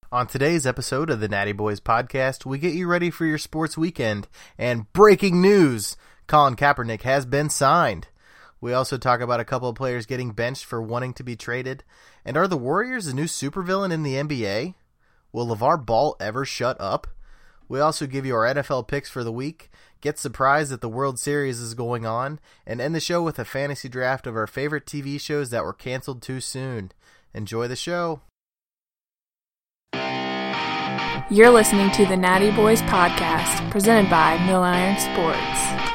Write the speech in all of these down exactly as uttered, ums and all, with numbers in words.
On today's episode of the Natty Boys podcast, we get you ready for your sports weekend. And breaking news, Colin Kaepernick has been signed. We also talk about a couple of players getting benched for wanting to be traded. And are the Warriors a new supervillain in the N B A? Will LeVar Ball ever shut up? We also give you our N F L picks for the week, get surprised that the World Series is going on, and end the show with a fantasy draft of our favorite T V shows that were canceled too soon. Enjoy the show. You're listening to the Natty Boys podcast, presented by Mill Iron Sports.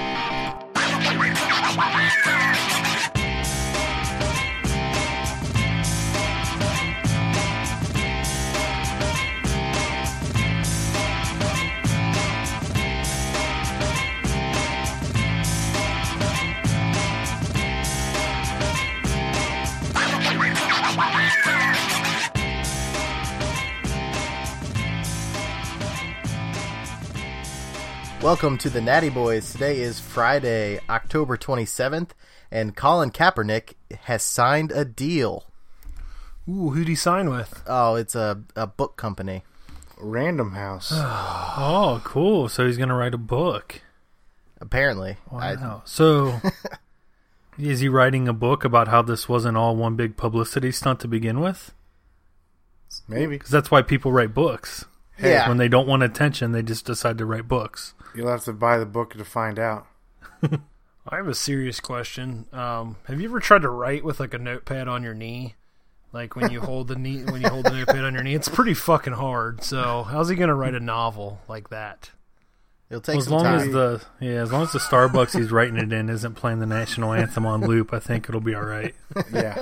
Welcome to the Natty Boys. Today is Friday, October twenty-seventh, and Colin Kaepernick has signed a deal. Ooh, who'd he sign with? Oh, it's a, a book company. Random House. Oh, cool. So he's going to write a book. Apparently. Wow. I... So is he writing a book about how this wasn't all one big publicity stunt to begin with? Maybe. Because that's why people write books. Yeah. When they don't want attention, they just decide to write books. You'll have to buy the book to find out. I have a serious question. Um, have you ever tried to write with like a notepad on your knee? Like when you hold the knee, when you hold the notepad on your knee, it's pretty fucking hard. So how's he gonna write a novel like that? It'll take well, as some long time. as the yeah, as long as the Starbucks he's writing it in isn't playing the national anthem on loop, I think it'll be all right. Yeah.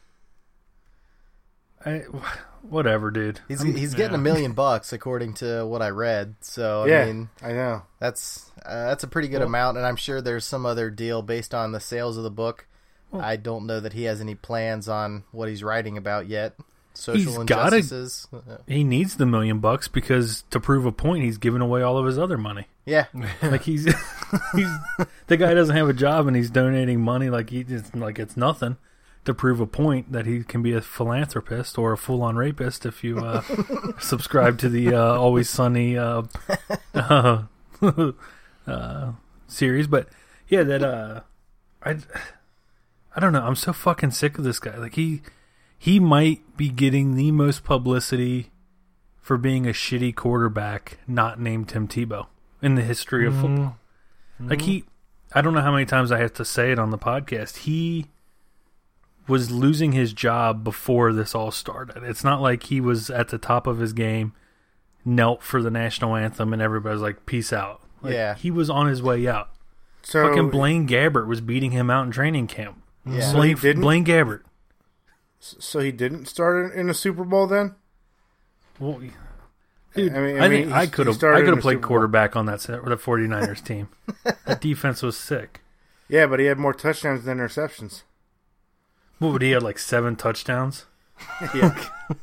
I, whatever, dude. He's I'm, he's getting yeah. a million bucks according to what I read. So yeah, I mean, I know that's uh, that's a pretty good well, amount, and I'm sure there's some other deal based on the sales of the book. Well, I don't know that he has any plans on what he's writing about yet. Social he's injustices. Gotta, he needs the million bucks because to prove a point, he's giving away all of his other money. Yeah, like he's he's the guy doesn't have a job and he's donating money like he just like it's nothing. To prove a point that he can be a philanthropist or a full-on rapist if you uh, subscribe to the uh, Always Sunny uh, uh, uh, series. But yeah, that uh, I I don't know. I'm so fucking sick of this guy. Like he he might be getting the most publicity for being a shitty quarterback not named Tim Tebow in the history of football. Mm-hmm. Like he, I don't know how many times I have to say it on the podcast. He was losing his job before this all started. It's not like he was at the top of his game, knelt for the national anthem, and everybody's like, peace out. Like, yeah. He was on his way out. So fucking Blaine Gabbert was beating him out in training camp. Yeah. So Blaine, he didn't? Blaine Gabbert. So he didn't start in a Super Bowl then? Well, dude, I mean, I, I think mean, I he- could he have started I could in have the played Super Bowl. quarterback on that set, the 49ers team. That defense was sick. Yeah, but he had more touchdowns than interceptions. What would he have, like seven touchdowns? Yeah.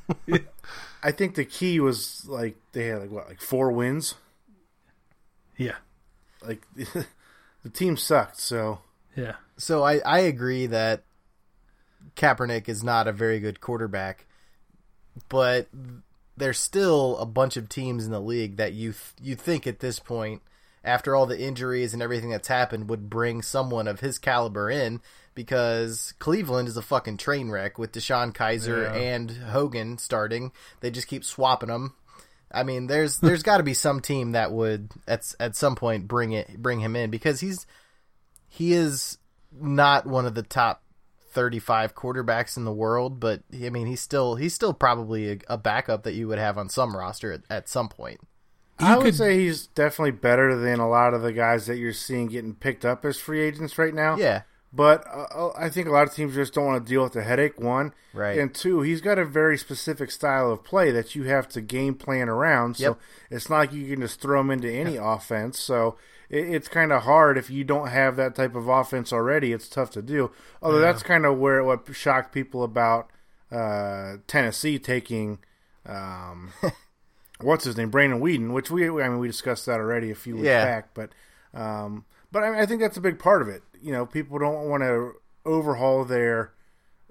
I think the key was like they had like what, like four wins? Yeah. Like the team sucked, so Yeah. So I, I agree that Kaepernick is not a very good quarterback, but there's still a bunch of teams in the league that you th- you think at this point, after all the injuries and everything that's happened, would bring someone of his caliber in, because Cleveland is a fucking train wreck with Deshaun Kaiser Yeah. and Hogan starting. They just keep swapping them. I mean, there's there's got to be some team that would at at some point bring it bring him in, because he's he is not one of the top thirty-five quarterbacks in the world, but I mean he's still he's still probably a, a backup that you would have on some roster at, at some point. I You would could- say he's definitely better than a lot of the guys that you're seeing getting picked up as free agents right now. Yeah, But uh, I think a lot of teams just don't want to deal with the headache, one. Right. And two, he's got a very specific style of play that you have to game plan around. So Yep. it's not like you can just throw him into any offense. So it, it's kind of hard if you don't have that type of offense already. It's tough to do. Although Yeah. that's kind of where what shocked people about uh, Tennessee taking um, what's his name, Brandon Whedon, which we I mean we discussed that already a few weeks Yeah. back. But um, but I, mean, I think that's a big part of it. You know, people don't want to overhaul their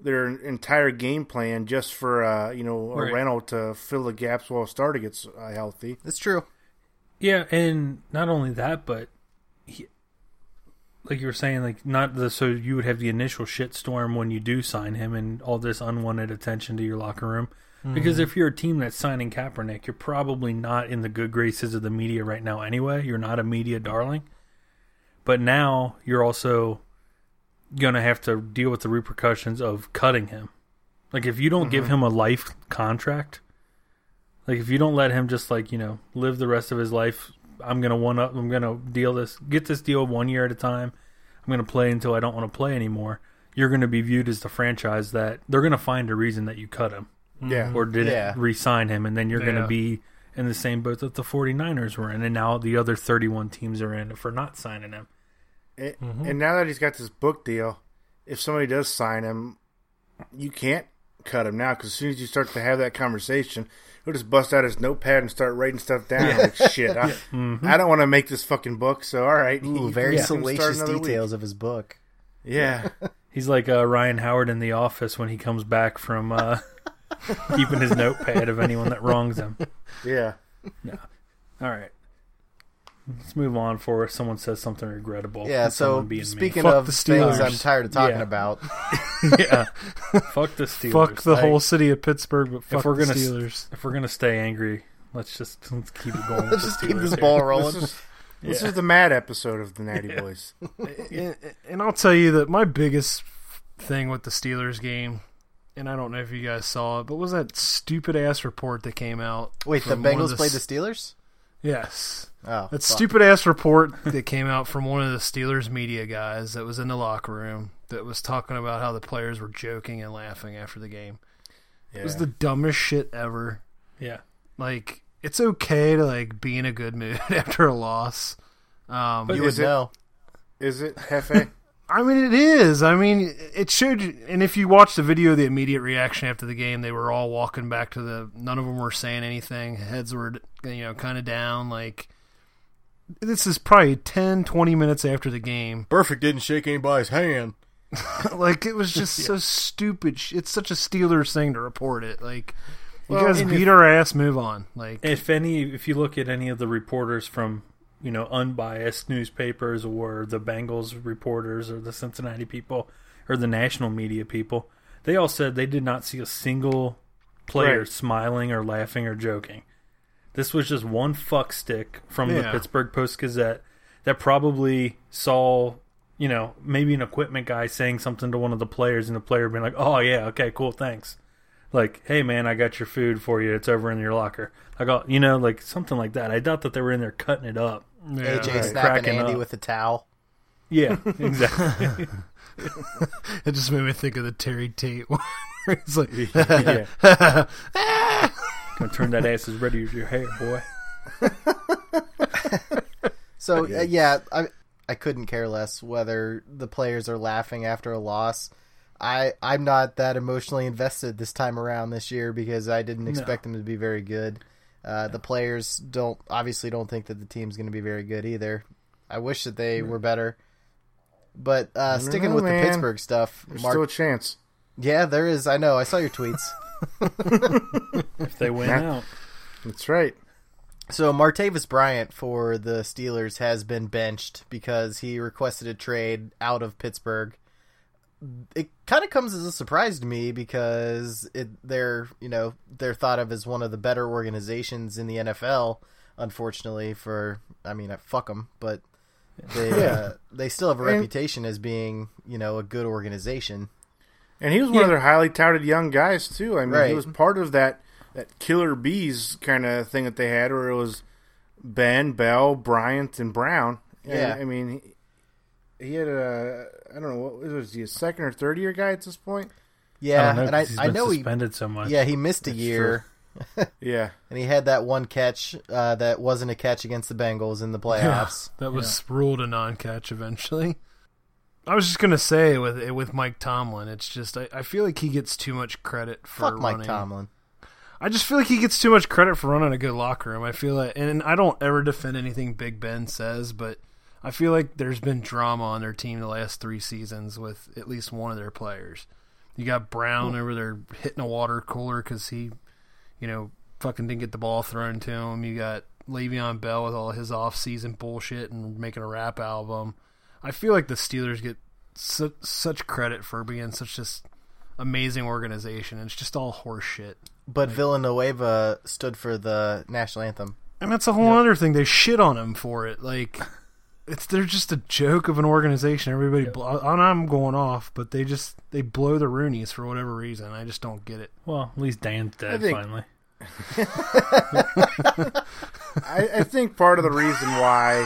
their entire game plan just for uh, you know a Right. rental to fill the gaps while a starter gets uh, healthy. That's true. Yeah, and not only that, but he, like you were saying, like not the so you would have the initial shitstorm when you do sign him and all this unwanted attention to your locker room. Mm-hmm. Because if you're a team that's signing Kaepernick, you're probably not in the good graces of the media right now anyway. You're not a media darling. But now you're also going to have to deal with the repercussions of cutting him. Like if you don't mm-hmm. give him a life contract, like if you don't let him just like, you know, live the rest of his life, I'm going to one up, I'm going to deal this, get this deal one year at a time. I'm going to play until I don't want to play anymore. You're going to be viewed as the franchise that they're going to find a reason that you cut him. Yeah. Or didn't yeah. re-sign him, and then you're Yeah. going to be in the same boat that the 49ers were in, and now the other thirty-one teams are in for not signing him. And, Mm-hmm. and now that he's got this book deal, if somebody does sign him, you can't cut him now because as soon as you start to have that conversation, he'll just bust out his notepad and start writing stuff down. Yeah. Like, shit, I, Mm-hmm. I don't want to make this fucking book, so all right. Ooh, you very can start salacious another week. details of his book. Yeah. He's like uh, Ryan Howard in The Office when he comes back from uh, keeping his notepad of anyone that wrongs him. Yeah. All right. Let's move on before someone says something regrettable. Yeah, and so someone being speaking Fuck of the things Steelers. I'm tired of talking Yeah. about, me. yeah. Fuck the Steelers. Fuck the I- whole city of Pittsburgh, but fuck we're the gonna s- Steelers. If we're gonna stay angry, let's just let's keep it going. with let's the just keep Steelers this here. ball rolling. This is, this Yeah. is the mad episode of the Natty Boys. and, and I'll tell you that my biggest thing with the Steelers game, and I don't know if you guys saw it, but was that stupid ass report that came out? Wait, the from one of Bengals played the s- Steelers? Yes. Oh, That fuck. stupid ass report that came out from one of the Steelers media guys that was in the locker room that was talking about how the players were joking and laughing after the game. Yeah. It was the dumbest shit ever. Yeah. Like, it's okay to like be in a good mood after a loss. Um, You Is would it- know. Is it, Hefe? I mean, it is. I mean, it showed you, and if you watch the video, the immediate reaction after the game, they were all walking back to the, none of them were saying anything. Heads were, you know, kind of down. Like, this is probably ten, twenty minutes after the game. Perfect didn't shake anybody's hand. Like, it was just so stupid. It's such a Steelers thing to report it. Like, you Well, guys and beat if- our ass, move on. Like, If any, if you look at any of the reporters from, you know, unbiased newspapers or the Bengals reporters or the Cincinnati people or the national media people, they all said they did not see a single player Right. smiling or laughing or joking. This was just one fuck stick from the Yeah. Pittsburgh Post-Gazette that probably saw, you know, maybe an equipment guy saying something to one of the players and the player being like, oh yeah, okay, cool, thanks. Like, hey man, I got your food for you. It's over in your locker. I got, you know, like something like that. I doubt that they were in there cutting it up. yeah, A J right. snapping Cracking Andy up. with a towel. Yeah, exactly. It just made me think of the Terry Tate one. Where It's like, yeah. Gonna turn that ass as ready as your hair, boy. So uh, yeah, I I couldn't care less whether the players are laughing after a loss. I I'm not that emotionally invested this time around this year because I didn't expect them to be very good. Uh, the players don't obviously don't think that the team's going to be very good either. I wish that they were better. But uh, don't sticking know, with man. the Pittsburgh stuff, There's Mark, still a chance. yeah, there is. I know. I saw your tweets. If they win Nah. out. That's right. So Martavis Bryant for the Steelers has been benched because he requested a trade out of Pittsburgh. It kind of comes as a surprise to me because it they're you know they're thought of as one of the better organizations in the N F L. Unfortunately, for I mean, fuck them, but they uh, they still have a And- reputation as being you know a good organization. And he was one Yeah. of their highly touted young guys too. I mean, Right. he was part of that that killer bees kind of thing that they had, where it was Ben, Bell, Bryant, and Brown. And, Yeah. I mean, he, he had a I don't know what was he a second or third year guy at this point? Yeah, I don't know, and I 'cause he's I been know he suspended so much. yeah he missed a That's year. Yeah, And he had that one catch uh, that wasn't a catch against the Bengals in the playoffs. that was ruled a non-catch eventually. I was just gonna say with with Mike Tomlin, it's just I, I feel like he gets too much credit for Fuck Mike running. Tomlin. I just feel like he gets too much credit for running a good locker room. I feel like, and I don't ever defend anything Big Ben says, but I feel like there's been drama on their team the last three seasons with at least one of their players. You got Brown over there hitting a water cooler because he, you know, fucking didn't get the ball thrown to him. You got Le'Veon Bell with all his off-season bullshit and making a rap album. I feel like the Steelers get su- such credit for being such just amazing organization. It's just all horse shit. But like, Villanueva stood for the national anthem. And that's a whole yep. other thing. They shit on him for it. Like, it's they're just a joke of an organization. Everybody, yep. blo- and I'm going off, but they just they blow the Roonies for whatever reason. I just don't get it. Well, at least Dan's dead think, finally. I, I think part of the reason why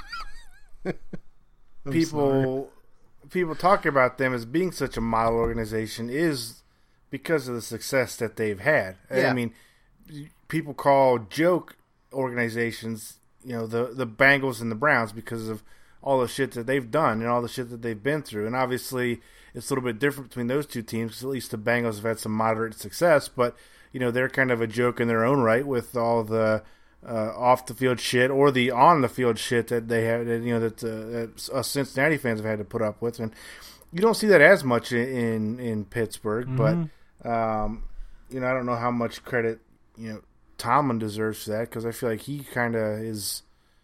people sorry. people talk about them as being such a model organization is because of the success that they've had. Yeah. I mean, people call joke organizations, you know, the the Bengals and the Browns because of all the shit that they've done and all the shit that they've been through. And obviously, it's a little bit different between those two teams because at least the Bengals have had some moderate success, but you know, they're kind of a joke in their own right with all the uh, off-the-field shit or the on-the-field shit that they have, that, you know, that, uh, that us Cincinnati fans have had to put up with. And you don't see that as much in in, in Pittsburgh, mm-hmm. but, um, you know, I don't know how much credit, you know, Tomlin deserves for that because I feel like he kind of is...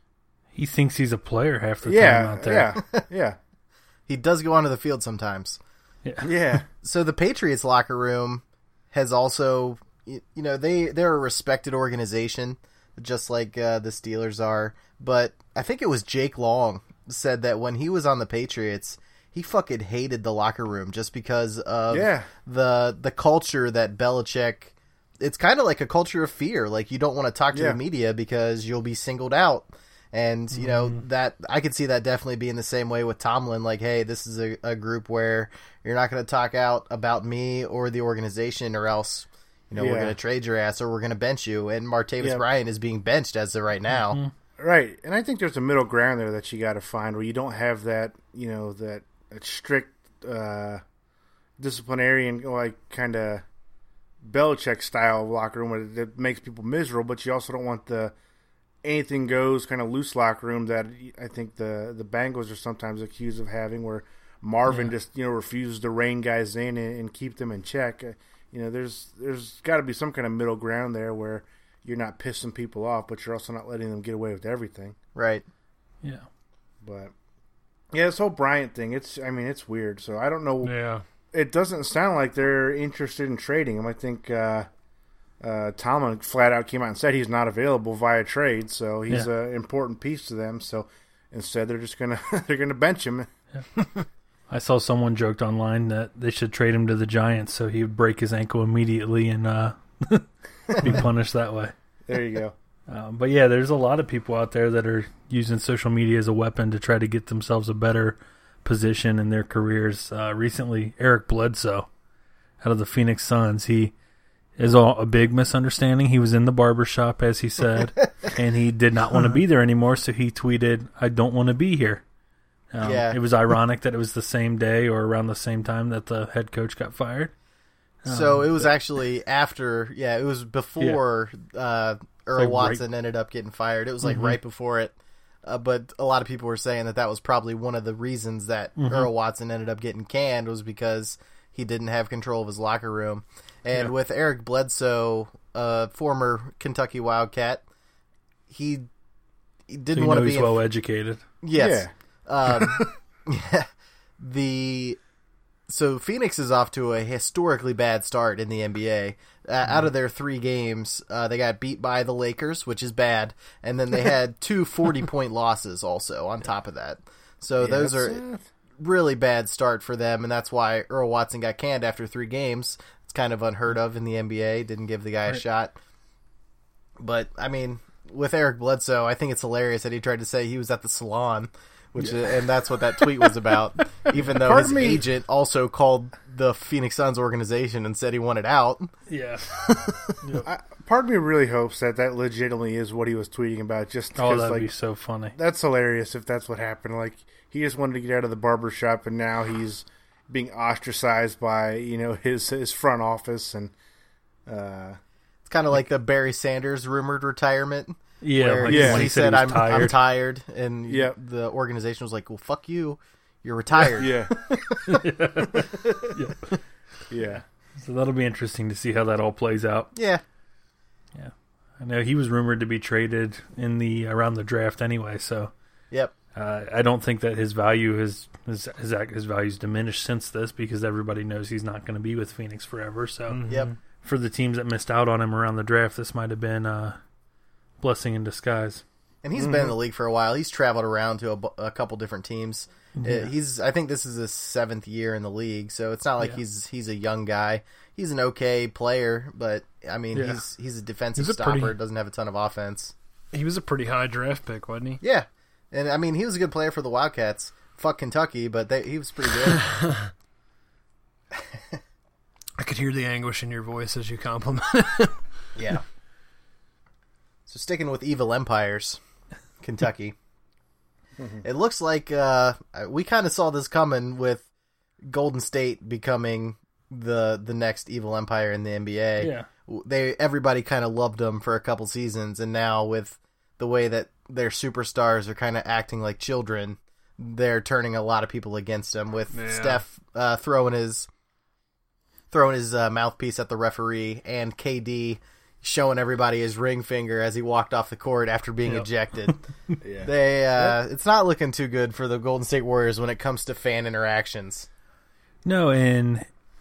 He thinks he's a player half the yeah, time out there. Yeah, yeah. He does go onto the field sometimes. Yeah. Yeah. So the Patriots locker room has also... You know, they, they're a respected organization, just like uh, the Steelers are. But I think it was Jake Long said that when he was on the Patriots, he fucking hated the locker room just because of yeah. the the culture that Belichick... It's kind of like a culture of fear. Like, you don't want to talk to yeah. the media because you'll be singled out. And, you know, mm. that I could see that definitely being the same way with Tomlin. Like, hey, this is a, a group where you're not going to talk out about me or the organization or else... You know, yeah. we're going to trade your ass or we're going to bench you. And Martavis yeah. Bryant is being benched as of right now. Mm-hmm. Right. And I think there's a middle ground there that you got to find where you don't have that, you know, that, that strict uh, disciplinarian, like, kind of Belichick style of locker room that makes people miserable, but you also don't want the anything goes kind of loose locker room that I think the, the Bengals are sometimes accused of having where Marvin yeah. just, you know, refuses to rein guys in and, and keep them in check. You know, there's there's got to be some kind of middle ground there where you're not pissing people off, but you're also not letting them get away with everything. Right. Yeah. But yeah, this whole Bryant thing, it's I mean, it's weird. So I don't know. Yeah. It doesn't sound like they're interested in trading him. I think uh, uh, Tomlin flat out came out and said he's not available via trade, so he's yeah. an important piece to them. So instead, they're just gonna they're gonna bench him. Yeah. I saw someone joked online that they should trade him to the Giants so he would break his ankle immediately and uh, be punished that way. There you go. Um, but yeah, there's a lot of people out there that are using social media as a weapon to try to get themselves a better position in their careers. Uh, recently, Eric Bledsoe, out of the Phoenix Suns, he is all a big misunderstanding. He was in the barbershop, as he said, and he did not want to be there anymore, so he tweeted, "I don't want to be here." Um, yeah. It was ironic that it was the same day or around the same time that the head coach got fired. So um, it was but, actually after, yeah, it was before yeah. uh, Earl like right, Watson ended up getting fired. It was like mm-hmm. right before it. Uh, but a lot of people were saying that that was probably one of the reasons that mm-hmm. Earl Watson ended up getting canned was because he didn't have control of his locker room. And yeah. with Eric Bledsoe, uh, former Kentucky Wildcat, he, he didn't so want to be he's well educated. Yes. Yeah. Um, yeah, the so Phoenix is off to a historically bad start in the N B A. Uh, mm. Out of their three games, uh, they got beat by the Lakers, which is bad, and then they had two forty-point losses also on top of that. So yeah, those are uh... really bad start for them, and that's why Earl Watson got canned after three games. It's kind of unheard of in the N B A. Didn't give the guy right. a shot. But, I mean, with Eric Bledsoe, I think it's hilarious that he tried to say he was at the salon. Which yeah. is, and that's what that tweet was about. Even though Pardon his me. agent also called the Phoenix Suns organization and said he wanted out. Yeah. yep. I, part of me really hopes that that legitimately is what he was tweeting about. Just oh, that'd like, be so funny. That's hilarious if that's what happened. Like he just wanted to get out of the barbershop, and now he's being ostracized by you know his his front office, and uh, it's kind of like the Barry Sanders rumored retirement. Yeah, where like he, yeah. when he, he said, said he I'm, tired. I'm tired, and yep. the organization was like, well, fuck you, you're retired. yeah. yeah. Yeah. So that'll be interesting to see how that all plays out. Yeah. Yeah. I know he was rumored to be traded in the around the draft anyway, so Yep. uh, I don't think that his value has his, his his value's diminished since this because everybody knows he's not going to be with Phoenix forever. So Mm-hmm. Yep. for the teams that missed out on him around the draft, this might have been a blessing in disguise. And he's been in the league for a while. He's traveled around to a, bu- a couple different teams. Yeah. Uh, He's, I think this is his seventh year in the league, so it's not like Yeah. he's he's a young guy. He's an okay player, but I mean, Yeah. he's he's a defensive He's a stopper. pretty- Doesn't have a ton of offense. He was a pretty high draft pick, wasn't he? Yeah, and I mean, he was a good player for the Wildcats. Fuck Kentucky, but they, he was pretty good. I could hear the anguish in your voice as you compliment. Yeah. So sticking with evil empires, Kentucky. It looks like uh, we kind of saw this coming with Golden State becoming the the next evil empire in the N B A. Yeah. They everybody kind of loved them for a couple seasons, and now with the way that their superstars are kind of acting like children, they're turning a lot of people against them. With Yeah. Steph uh, throwing his throwing his uh, mouthpiece at the referee, and K D showing everybody his ring finger as he walked off the court after being Yep. ejected. Yeah. They uh, it's not looking too good for the Golden State Warriors when it comes to fan interactions. No, and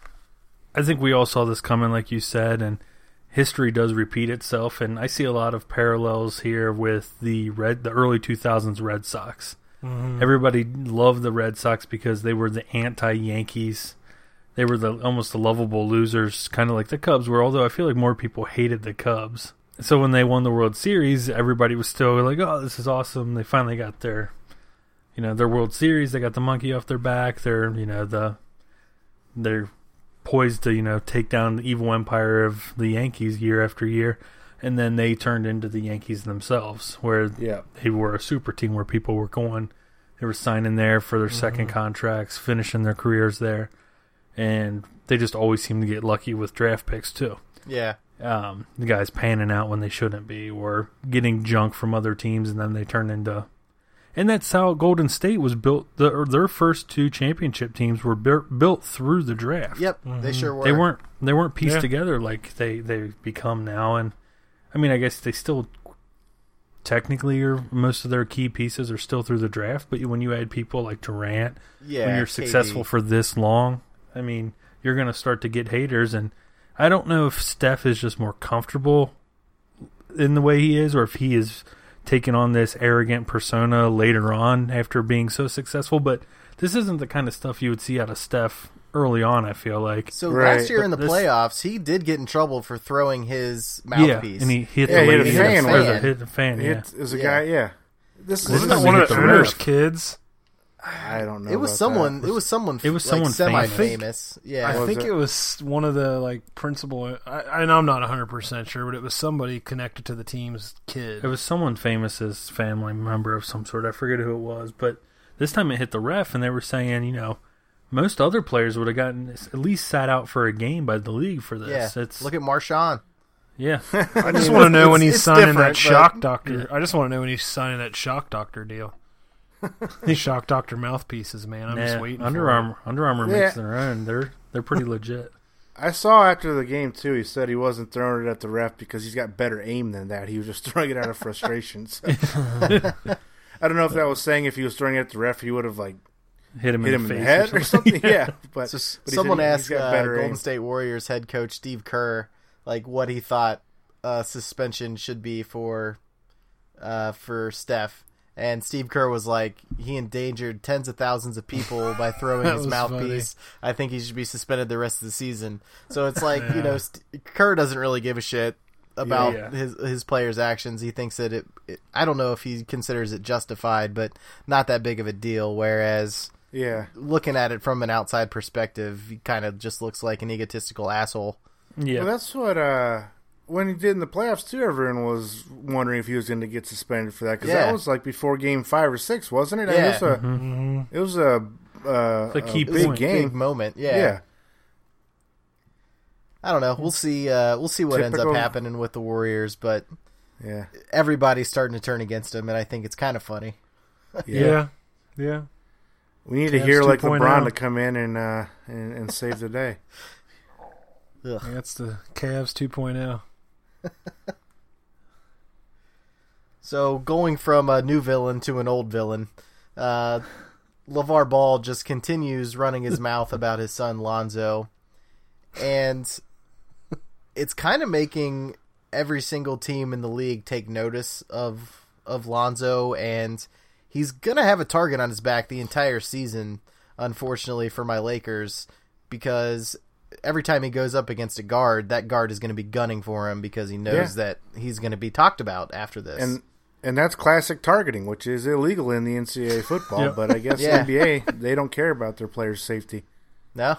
I think we all saw this coming, like you said, and history does repeat itself. And I see a lot of parallels here with the red, the early two thousands Red Sox. Mm-hmm. Everybody loved the Red Sox because they were the anti-Yankees. They were the almost the lovable losers, kind of like the Cubs were. Although I feel like more people hated the Cubs. So when they won the World Series, everybody was still like, "Oh, this is awesome!" They finally got their, you know, their World Series. They got the monkey off their back. They're, you know, the they're poised to, you know, take down the evil empire of the Yankees year after year. And then they turned into the Yankees themselves, where Yeah. they were a super team where people were going, they were signing there for their second contracts, finishing their careers there. And they just always seem to get lucky with draft picks too. Yeah. Um, the guys panning out when they shouldn't be, or getting junk from other teams, and then they turn into. And that's how Golden State was built. The, their first two championship teams were bu- built through the draft. Yep, they sure were. They weren't. They weren't pieced Yeah. together like they they become now. And I mean, I guess they still technically are. Most of their key pieces are still through the draft. But when you add people like Durant, Yeah, when you're K D. successful for this long, I mean, you're going to start to get haters. And I don't know if Steph is just more comfortable in the way he is, or if he is taking on this arrogant persona later on after being so successful. But this isn't the kind of stuff you would see out of Steph early on, I feel like. So Right. last year in the But this- playoffs, he did get in trouble for throwing his Yeah, mouthpiece. and he hit Yeah, the he hit lady. a hit fan the- with or it. hit the fan, yeah. It was a Yeah. guy, yeah. This This is Wasn't is that one of hit the the owner's ref. kids? I don't know. it was about someone. that. It was someone. It was like, someone famous. semi-famous. Yeah. I Was think it? it? was one of the like principal. I, and I'm not one hundred percent sure, but it was somebody connected to the team's kid. It was someone famous's family member of some sort. I forget who it was, but this time it hit the ref, and they were saying, you know, most other players would have gotten at least sat out for a game by the league for Yeah. this. It's Look at Marshawn. yeah, I just want to know when it's- he's it's signing different, that but- shock doctor. I just want to know when he's signing that shock doctor deal. These shock doctor mouthpieces, man. I'm just nah, waiting. Under for Armour. Under Armour Yeah. makes their own. They're they're pretty legit. I saw after the game too. He said he wasn't throwing it at the ref because he's got better aim than that. He was just throwing it out of frustration. So. I don't know if that was saying if he was throwing it at the ref, he would have like Hit him hit in him the in face the head or or something. Yeah, but, So but he said someone he- he's asked got uh, better Golden aim. State Warriors head coach Steve Kerr like what he thought uh, suspension should be for uh, for Steph. And Steve Kerr was like, he endangered tens of thousands of people by throwing That his was mouthpiece. I think he should be suspended the rest of the season. So it's like, you know, St- Kerr doesn't really give a shit about Yeah. his his players' actions. He thinks that it, it, I don't know if he considers it justified, but not that big of a deal. Whereas Yeah, looking at it from an outside perspective, he kind of just looks like an egotistical asshole. Yeah, well, that's what uh, when he did in the playoffs too. Everyone was wondering if he was going to get suspended for that because Yeah. that was like before Game Five or Six, wasn't it? I mean, Yeah. it was a, Mm-hmm. it was a, uh, It's a key It was big a point. game. big moment. Yeah. Yeah. I don't know. We'll see. Uh, we'll see what ends Typical- up happening with the Warriors, but yeah, everybody's starting to turn against him, and I think it's kind of funny. Yeah, yeah. We need to Cavs hear like two point LeBron oh. to come in and uh, and, and save the day. Ugh. That's the Cavs two point oh. So going from a new villain to an old villain, uh, LeVar Ball just continues running his mouth about his son Lonzo, and it's kind of making every single team in the league take notice of of Lonzo, and he's gonna have a target on his back the entire season, unfortunately for my Lakers, because every time he goes up against a guard, that guard is going to be gunning for him because he knows Yeah. that he's going to be talked about after this. And and that's classic targeting, which is illegal in the N C double A football. Yep. But I guess Yeah. N B A, they don't care about their players' safety. No?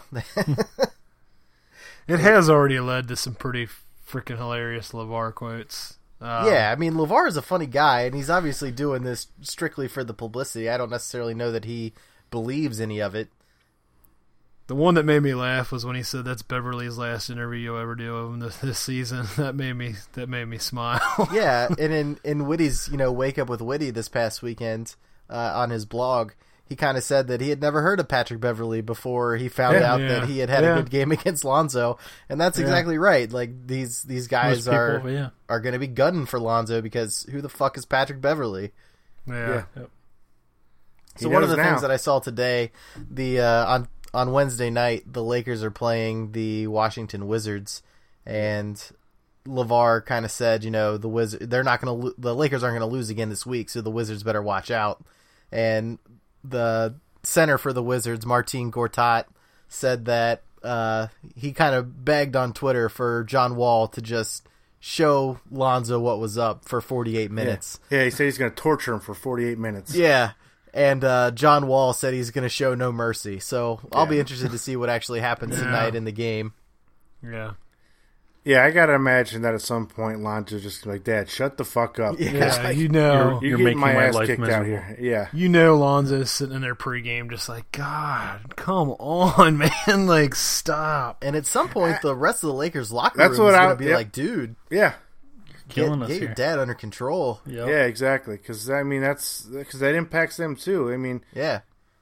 It has already led to some pretty freaking hilarious LeVar quotes. Um, Yeah, I mean, LeVar is a funny guy, and he's obviously doing this strictly for the publicity. I don't necessarily know that he believes any of it. The one that made me laugh was when he said that's Beverly's last interview you'll ever do of him this, this season. That made me that made me smile. Yeah, and in, in Whitty's, you know, Wake Up with Whitty this past weekend uh, on his blog, he kind of said that he had never heard of Patrick Beverly before he found Yeah, out yeah, that he had had yeah. a good game against Lonzo, and that's Yeah. exactly right. Like, these these guys Most people, are yeah. are going to be gunning for Lonzo because who the fuck is Patrick Beverly? Yeah. Yep. So He one of the knows now. things that I saw today, the uh, on on Wednesday night, the Lakers are playing the Washington Wizards, and LeVar kind of said, you know, the Wiz- they're not going to lo- the Lakers aren't going to lose again this week, so the Wizards better watch out. And the center for the Wizards, Martin Gortat, said that uh, he kind of begged on Twitter for John Wall to just show Lonzo what was up for forty-eight minutes. Yeah, he said he's going to torture him for forty-eight minutes. Yeah. And uh, John Wall said he's going to show no mercy. So I'll be Yeah. interested to see what actually happens Yeah. tonight in the game. Yeah. Yeah, I got to imagine that at some point Lonzo's just like, Dad, shut the fuck up. Yeah. Yeah, Like, you know, You're, You're getting making my, my ass life kicked out miserable. here. Yeah. you know, Lonzo's sitting in there pregame, just like, God, come on, man, like, stop. And at some point, the rest of the Lakers locker That's room what is I- going to be yep. like, dude, Yeah. Killing get, us get your here. dad under control. Yep. Yeah, exactly. Because, I mean, that's because that impacts them too. I mean, Yeah.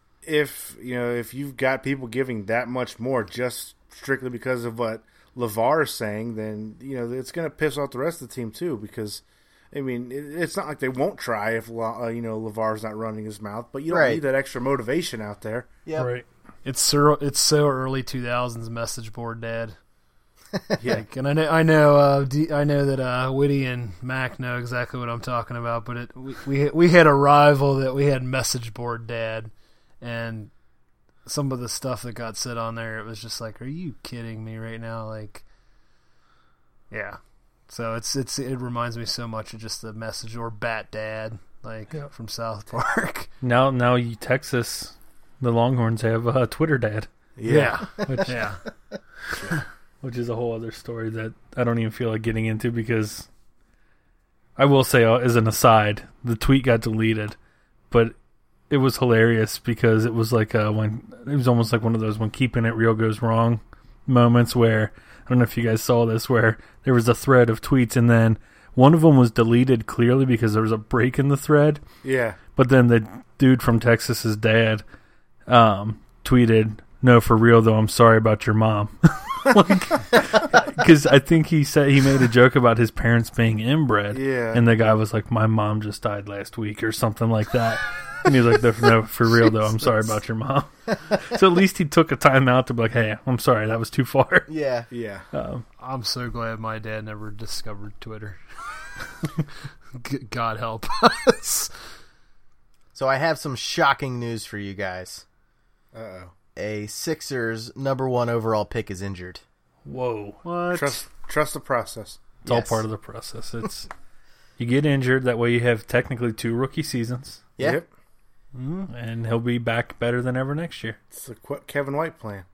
if you know if you've got people giving that much more just strictly because of what LeVar is saying, then you know it's going to piss off the rest of the team too. Because I mean, it, it's not like they won't try if uh, you know LeVar's not running his mouth, but you don't Right. need that extra motivation out there. Yeah. Right. It's so, it's so early two thousands message board, Dad. Yeah, Like, and I know, I know, uh, D, I know that uh, Whitty and Mac know exactly what I'm talking about. But it, we, we we had a rival that we had message board Dad, and some of the stuff that got said on there, it was just like, are you kidding me right now? Like, yeah. So it's it's it reminds me so much of just the message or Bat Dad, like Yep. from South Park. Now, now you Texas, the Longhorns have a Twitter dad, Yeah, which, yeah. which is a whole other story that I don't even feel like getting into because I will say, uh, as an aside, the tweet got deleted, but it was hilarious because it was like uh, when it was almost like one of those when keeping it real goes wrong moments where I don't know if you guys saw this where there was a thread of tweets and then one of them was deleted clearly because there was a break in the thread. yeah, But then the dude from Texas's dad um, tweeted, "No, for real though, I'm sorry about your mom." Because I think he said he made a joke about his parents being inbred, yeah. and the guy was like, "My mom just died last week" or something like that. And he's like, "No, for real though, I'm sorry about your mom." So at least he took a time out to be like, "Hey, I'm sorry, that was too far." Yeah. yeah. Um, I'm so glad my dad never discovered Twitter. G- God help us. So I have some shocking news for you guys. Uh oh. A Sixers number one overall pick is injured. whoa, What? Trust trust the process. it's all Yes. part of the process. It's you get injured that way you have technically two rookie seasons, Yeah. Yep. and he'll be back better than ever next year. It's the Qu- Kevin White plan.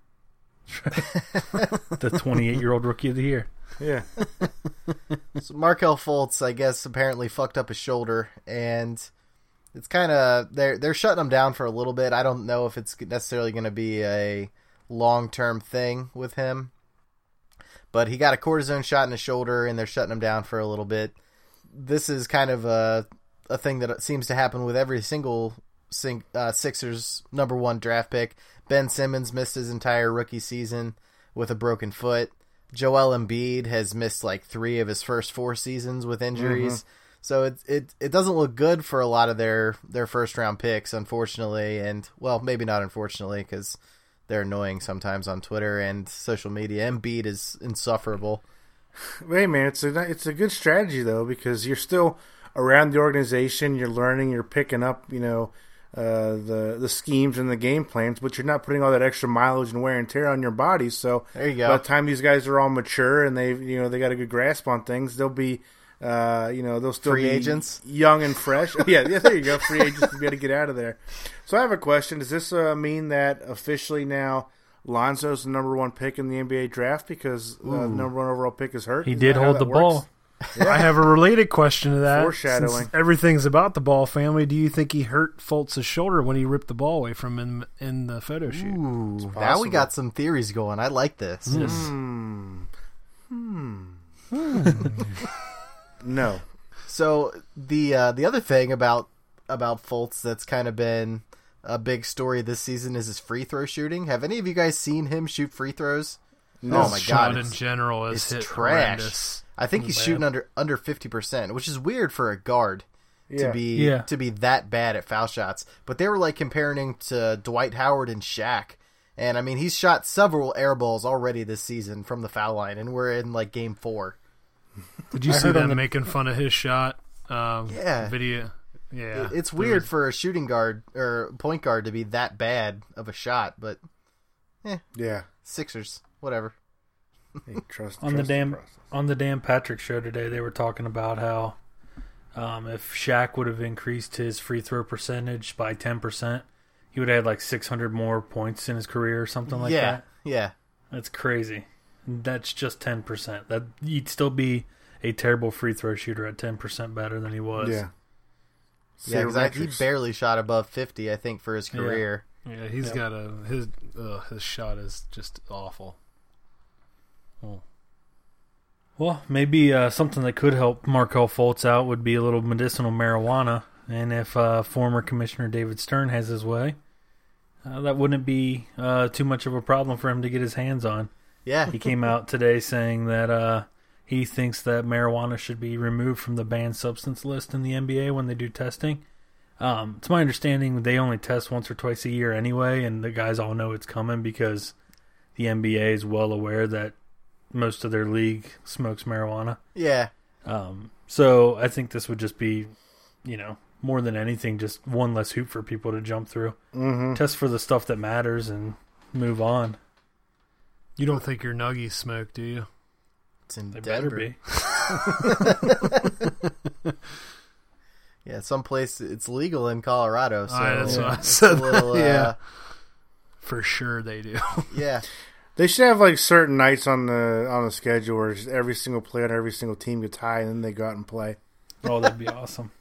The twenty-eight-year-old rookie of the year. Yeah. So Markelle Fultz, I guess, apparently fucked up his shoulder, and it's kind of they're they're shutting him down for a little bit. I don't know if it's necessarily going to be a long term thing with him, but he got a cortisone shot in his shoulder, and they're shutting him down for a little bit. This is kind of a a thing that seems to happen with every single sing, uh, Sixers number one draft pick. Ben Simmons missed his entire rookie season with a broken foot. Joel Embiid has missed like three of his first four seasons with injuries. Mm-hmm. So it, it it doesn't look good for a lot of their, their first-round picks, unfortunately. And, well, maybe not unfortunately, because they're annoying sometimes on Twitter and social media. Embiid is insufferable. Hey, man, it's a, it's a good strategy, though, because you're still around the organization. You're learning. You're picking up, you know, uh, the the schemes and the game plans, but you're not putting all that extra mileage and wear and tear on your body. So there you go. By the time these guys are all mature and they you know they got a good grasp on things, they'll be uh, you know they'll still free be agents, young and fresh. Oh, yeah, yeah, there you go, free agents to be able to get out of there. So I have a question: does this uh, mean that officially now Lonzo's the number one pick in the N B A draft because uh, the number one overall pick is hurt? He Is did hold the works? ball. Yeah. I have a related question to that. Foreshadowing. Since everything's about the Ball family, do you think he hurt Fultz's shoulder when he ripped the ball away from him in, in the photo shoot? Ooh, now we got some theories going. I like this. Yes. Hmm. Hmm. No. So the uh, the other thing about about Fultz that's kind of been a big story this season is his free throw shooting. Have any of you guys seen him shoot free throws? No. Oh my shot god, in general is it's hit trash. horrendous. I think he's Bad. shooting under under fifty percent, which is weird for a guard Yeah. to be Yeah. to be that bad at foul shots. But they were like comparing him to Dwight Howard and Shaq. And I mean, he's shot several air balls already this season from the foul line, and we're in like game four. Did you I see heard on them the- making fun of his shot? Um, Yeah. Video. Yeah. It- it's There weird was- for a shooting guard or point guard to be that bad of a shot, but Yeah. Sixers, whatever. Hey, trust, On the trust damn process. on the Dan Patrick show today, they were talking about how um, if Shaq would have increased his free throw percentage by ten percent, he would have had like six hundred more points in his career or something like yeah, that. yeah. That's crazy. That's just ten percent. That he'd still be a terrible free throw shooter at ten percent better than he was. Yeah. Yeah, because he Metrics. barely shot above fifty, I think, for his career. Yeah, he's Yeah. got a his uh, his shot is just awful. Oh. Well, maybe uh, something that could help Markelle Fultz out would be a little medicinal marijuana. And if uh, former Commissioner David Stern has his way, uh, that wouldn't be uh, too much of a problem for him to get his hands on. Yeah. He came out today saying that uh, he thinks that marijuana should be removed from the banned substance list in the N B A when they do testing. Um, it's my understanding they only test once or twice a year anyway, and the guys all know it's coming because the N B A is well aware that most of their league smokes marijuana. Yeah. Um, so I think this would just be, you know, more than anything, just one less hoop for people to jump through. Mm-hmm. Test for the stuff that matters and move on. You don't think your nuggies smoke, do you? It's in They Denver. better be. Yeah, someplace it's legal in Colorado. So Alright, that's what I it's said. a little, uh, Yeah. For sure they do. yeah. They should have like certain nights on the on the schedule where just every single player on every single team gets high, and then they go out and play. Oh, that'd be awesome.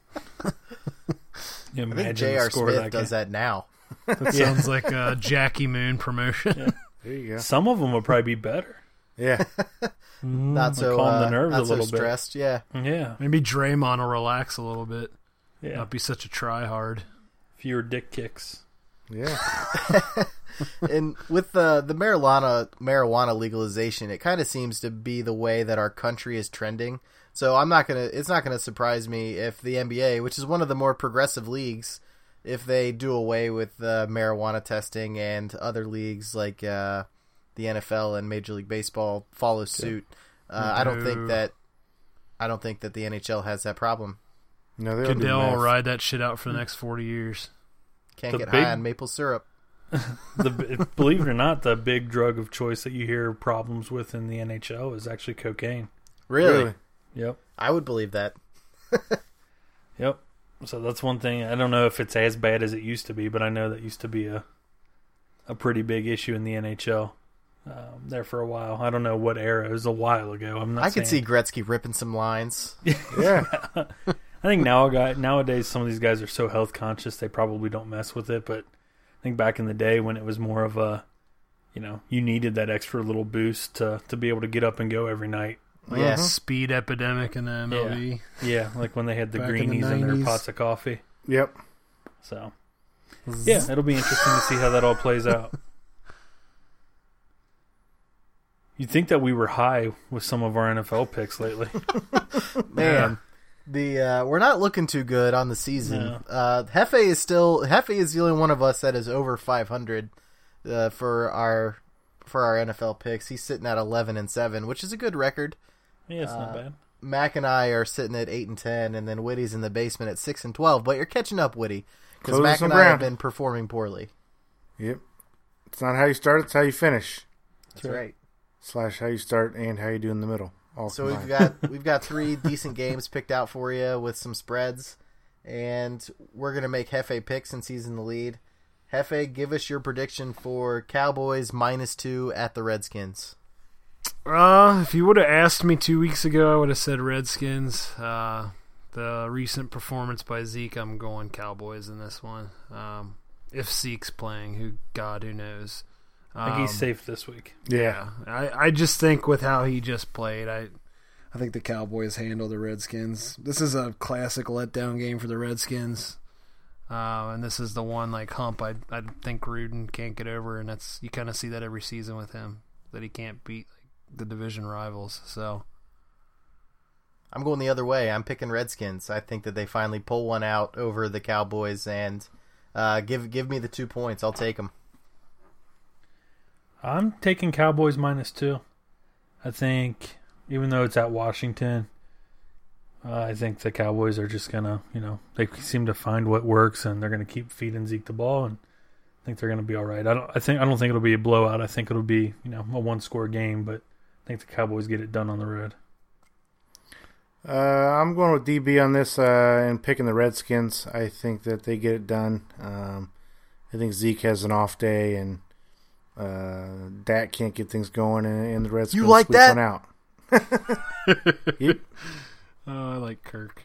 You I think imagine J the R. score of Smith that does game. that now. That Yeah. sounds like a Jackie Moon promotion. There you go. Some of them would probably be better. Yeah. Not so calm the uh, nerves not a so little bit. stressed. Yeah. Yeah, Maybe Draymond will relax a little bit. yeah. Not be such a try hard. Fewer dick kicks. Yeah. And with the the marijuana marijuana legalization, it kind of seems to be the way that our country is trending. So I'm not gonna. It's not gonna surprise me if the N B A, which is one of the more progressive leagues, if they do away with uh, marijuana testing, and other leagues like uh, the N F L and Major League Baseball follow suit. Uh, I don't No. think that. I don't think that the N H L has that problem. No, they don't do Goodell will meth. ride that shit out for the next forty years. Can't The get big- high on maple syrup. The believe it or not, the big drug of choice that you hear problems with in the N H L is actually cocaine. Really? Really? Yep. I would believe that. Yep. So that's one thing. I don't know if it's as bad as it used to be, but I know that used to be a a pretty big issue in the N H L um, there for a while. I don't know what era. It was a while ago. I'm not. I could see saying- Gretzky ripping some lines. Yeah. I think now guy nowadays some of these guys are so health conscious they probably don't mess with it. But I think back in the day when it was more of a, you know, you needed that extra little boost to to be able to get up and go every night. Like Yeah. a speed epidemic in the M L B. Yeah, like when they had the Back in the greenies in their nineties. pots of coffee. Yep. So yeah, it'll be interesting to see how that all plays out. You'd think that we were high with some of our N F L picks lately. Man, the uh, we're not looking too good on the season. No. Uh, Hefe is still Hefe is the only one of us that is over five hundred uh, for our for our N F L picks. He's sitting at eleven and seven, which is a good record. Yeah, it's Uh, not bad. Mac and I are sitting at eight and ten, and then Whitty's in the basement at six and twelve. But you're catching up, Whitty, because Closing Mac some and I have ground. been performing poorly. Yep. It's not how you start, it's how you finish. That's right. Slash how you start and how you do in the middle. All So combined. we've got we've got three decent games picked out for you with some spreads, and we're gonna make Hefe pick since he's in the lead. Hefe, give us your prediction for Cowboys minus two at the Redskins. Uh, if you would have asked me two weeks ago, I would have said Redskins. Uh, the recent performance by Zeke, I'm going Cowboys in this one. Um, if Zeke's playing, who God, who knows? I think he's Um, safe this week. Yeah. I, I just think with how he just played, I I think the Cowboys handle the Redskins. This is a classic letdown game for the Redskins. Uh, and this is the one like hump I I think Gruden can't get over, and that's you kind of see that every season with him, that he can't beat like, the division rivals. So I'm going the other way. I'm picking Redskins. I think that they finally pull one out over the Cowboys and uh, give give me the two points. I'll take them. I'm taking Cowboys minus two. I think, even though it's at Washington, uh, I think the Cowboys are just gonna, you know, they seem to find what works, and they're gonna keep feeding Zeke the ball, and I think they're gonna be all right. I don't, I think, I don't think it'll be a blowout. I think it'll be, you know, a one-score game, but I think the Cowboys get it done on the road. Uh, I'm going with D B on this uh, and picking the Redskins. I think that they get it done. Um, I think Zeke has an off day, and uh, Dak can't get things going, and, and the Redskins You like squeak that? one out. Yep. oh, I like Kirk.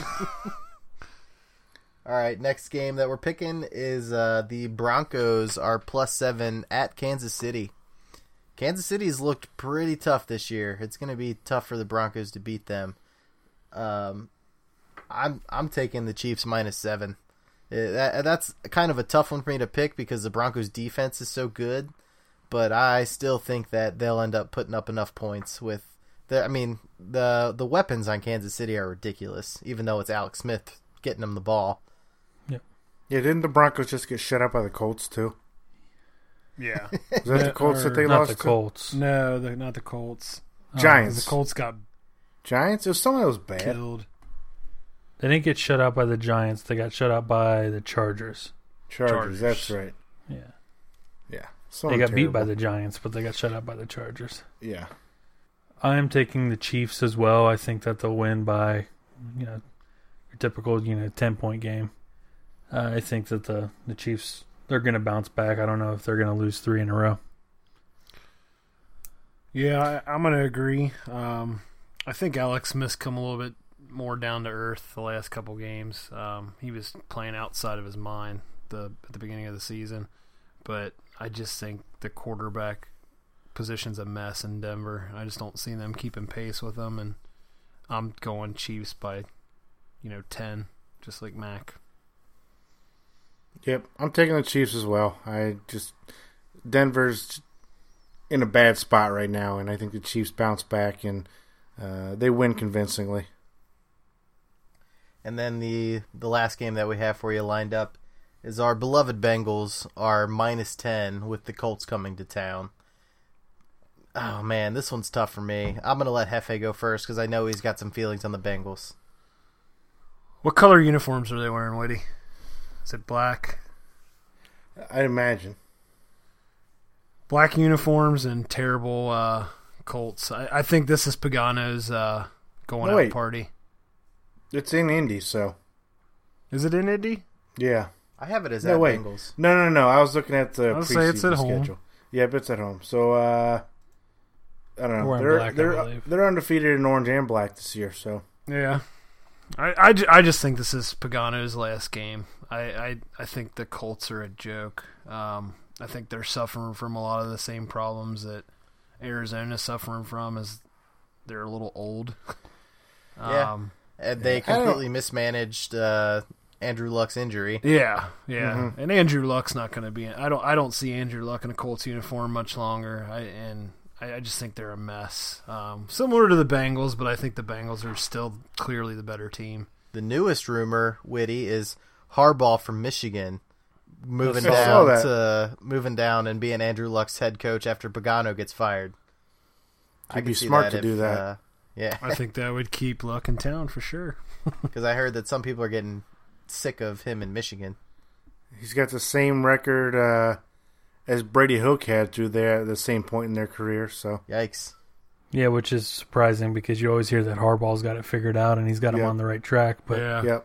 All right, next game that we're picking is uh, the Broncos are plus seven at Kansas City. Kansas City's looked pretty tough this year. It's going to be tough for the Broncos to beat them. Um, I'm I'm taking the Chiefs minus seven. Uh, that, that's kind of a tough one for me to pick because the Broncos' defense is so good, but I still think that they'll end up putting up enough points with. The, I mean, the the weapons on Kansas City are ridiculous, even though it's Alex Smith getting them the ball. Yeah, didn't the Broncos just get shut out by the Colts, too? Yeah. Was that the Colts that they Not lost the to? Colts. no, the, not the Colts. Giants. The Colts got Giants? It was someone that was bad. killed. They didn't get shut out by the Giants. They got shut out by the Chargers. Chargers, Chargers. that's right. Yeah. Yeah. They Someone got beat by terrible. the Giants, but they got shut out by the Chargers. Yeah. I am taking the Chiefs as well. I think that they'll win by, you know, your typical, you know, ten-point game. Uh, I think that the, the Chiefs, they're going to bounce back. I don't know if they're going to lose three in a row. Yeah, I, I'm going to agree. Um, I think Alex Smith's come a little bit more down to earth the last couple games. Um, he was playing outside of his mind the at the beginning of the season, but I just think the quarterback position's a mess in Denver. I just don't see them keeping pace with them, and I'm going Chiefs by, you know, ten, just like Mac. Yep, I'm taking the Chiefs as well. I just Denver's in a bad spot right now, and I think the Chiefs bounce back and uh, they win convincingly. And then the the last game that we have for you lined up is our beloved Bengals are minus ten with the Colts coming to town. Oh man, this one's tough for me. I'm gonna let Hefe go first because I know he's got some feelings on the Bengals. What color uniforms are they wearing, Whitey? Is it black? I imagine. Black uniforms and terrible uh, Colts. I, I think this is Pagano's uh, going No, out wait. party. It's in Indy, so Is it in Indy? yeah. I have it as No, at wait. Bengals. No, no, no. I was looking at the I'll say it's preseason at home. schedule. Yeah, but it's at home. So uh, I don't know. We're in they're black, I they're believe. they're undefeated in orange and black this year. So Yeah. I, I, ju- I just think this is Pagano's last game. I, I, I think the Colts are a joke. Um, I think they're suffering from a lot of the same problems that Arizona's suffering from, as they're a little old. Yeah. Um, And they I don't- completely mismanaged uh, Andrew Luck's injury. Yeah, yeah, Mhm. and Andrew Luck's not going to be. In, I don't. I don't see Andrew Luck in a Colts uniform much longer. I and I, I just think they're a mess. Um, similar to the Bengals, but I think the Bengals are still clearly the better team. The newest rumor, Witty, is Harbaugh from Michigan moving I saw down that. to moving down and being Andrew Luck's head coach after Pagano gets fired. It'd be smart to do that. Uh, yeah, I think that would keep Luck in town for sure. because I heard that some people are getting sick of him in Michigan. He's got the same record uh, as Brady Hook had through there at the same point in their career. So Yikes. Yeah, which is surprising because you always hear that Harbaugh's got it figured out and he's got him Yeah. on the right track. But yeah. yep.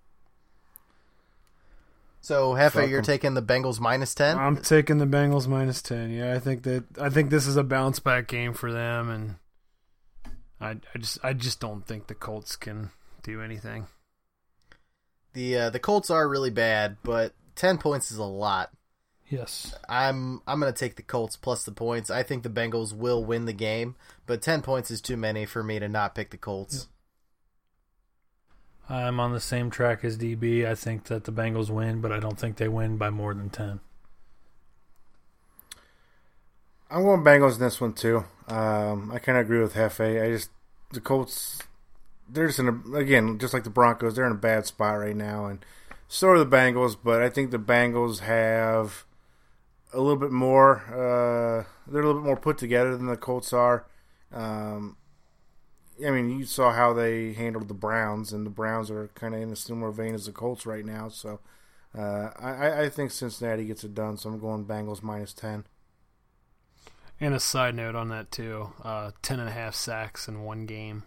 So, Hefe, Fuck you're 'em. taking the Bengals minus ten? I'm taking the Bengals minus ten. Yeah, I think that I think this is a bounce back game for them, and I I just I just don't think the Colts can do anything. The uh, the Colts are really bad, but ten points is a lot. yes, I'm I'm going to take the Colts plus the points. I think the Bengals will win the game, but ten points is too many for me to not pick the Colts. I'm on the same track as D B. I think that the Bengals win, but I don't think they win by more than ten. I'm going Bengals in this one too. Um, I kind of agree with Hefe. I just the Colts. They're just in a, again, just like the Broncos, they're in a bad spot right now, and so are the Bengals. But I think the Bengals have a little bit more. Uh, they're a little bit more put together than the Colts are. Um, I mean, you saw how they handled the Browns, and the Browns are kind of in a similar vein as the Colts right now. So uh, I, I think Cincinnati gets it done. So I'm going Bengals minus ten. And a side note on that too, uh, ten and a half sacks in one game.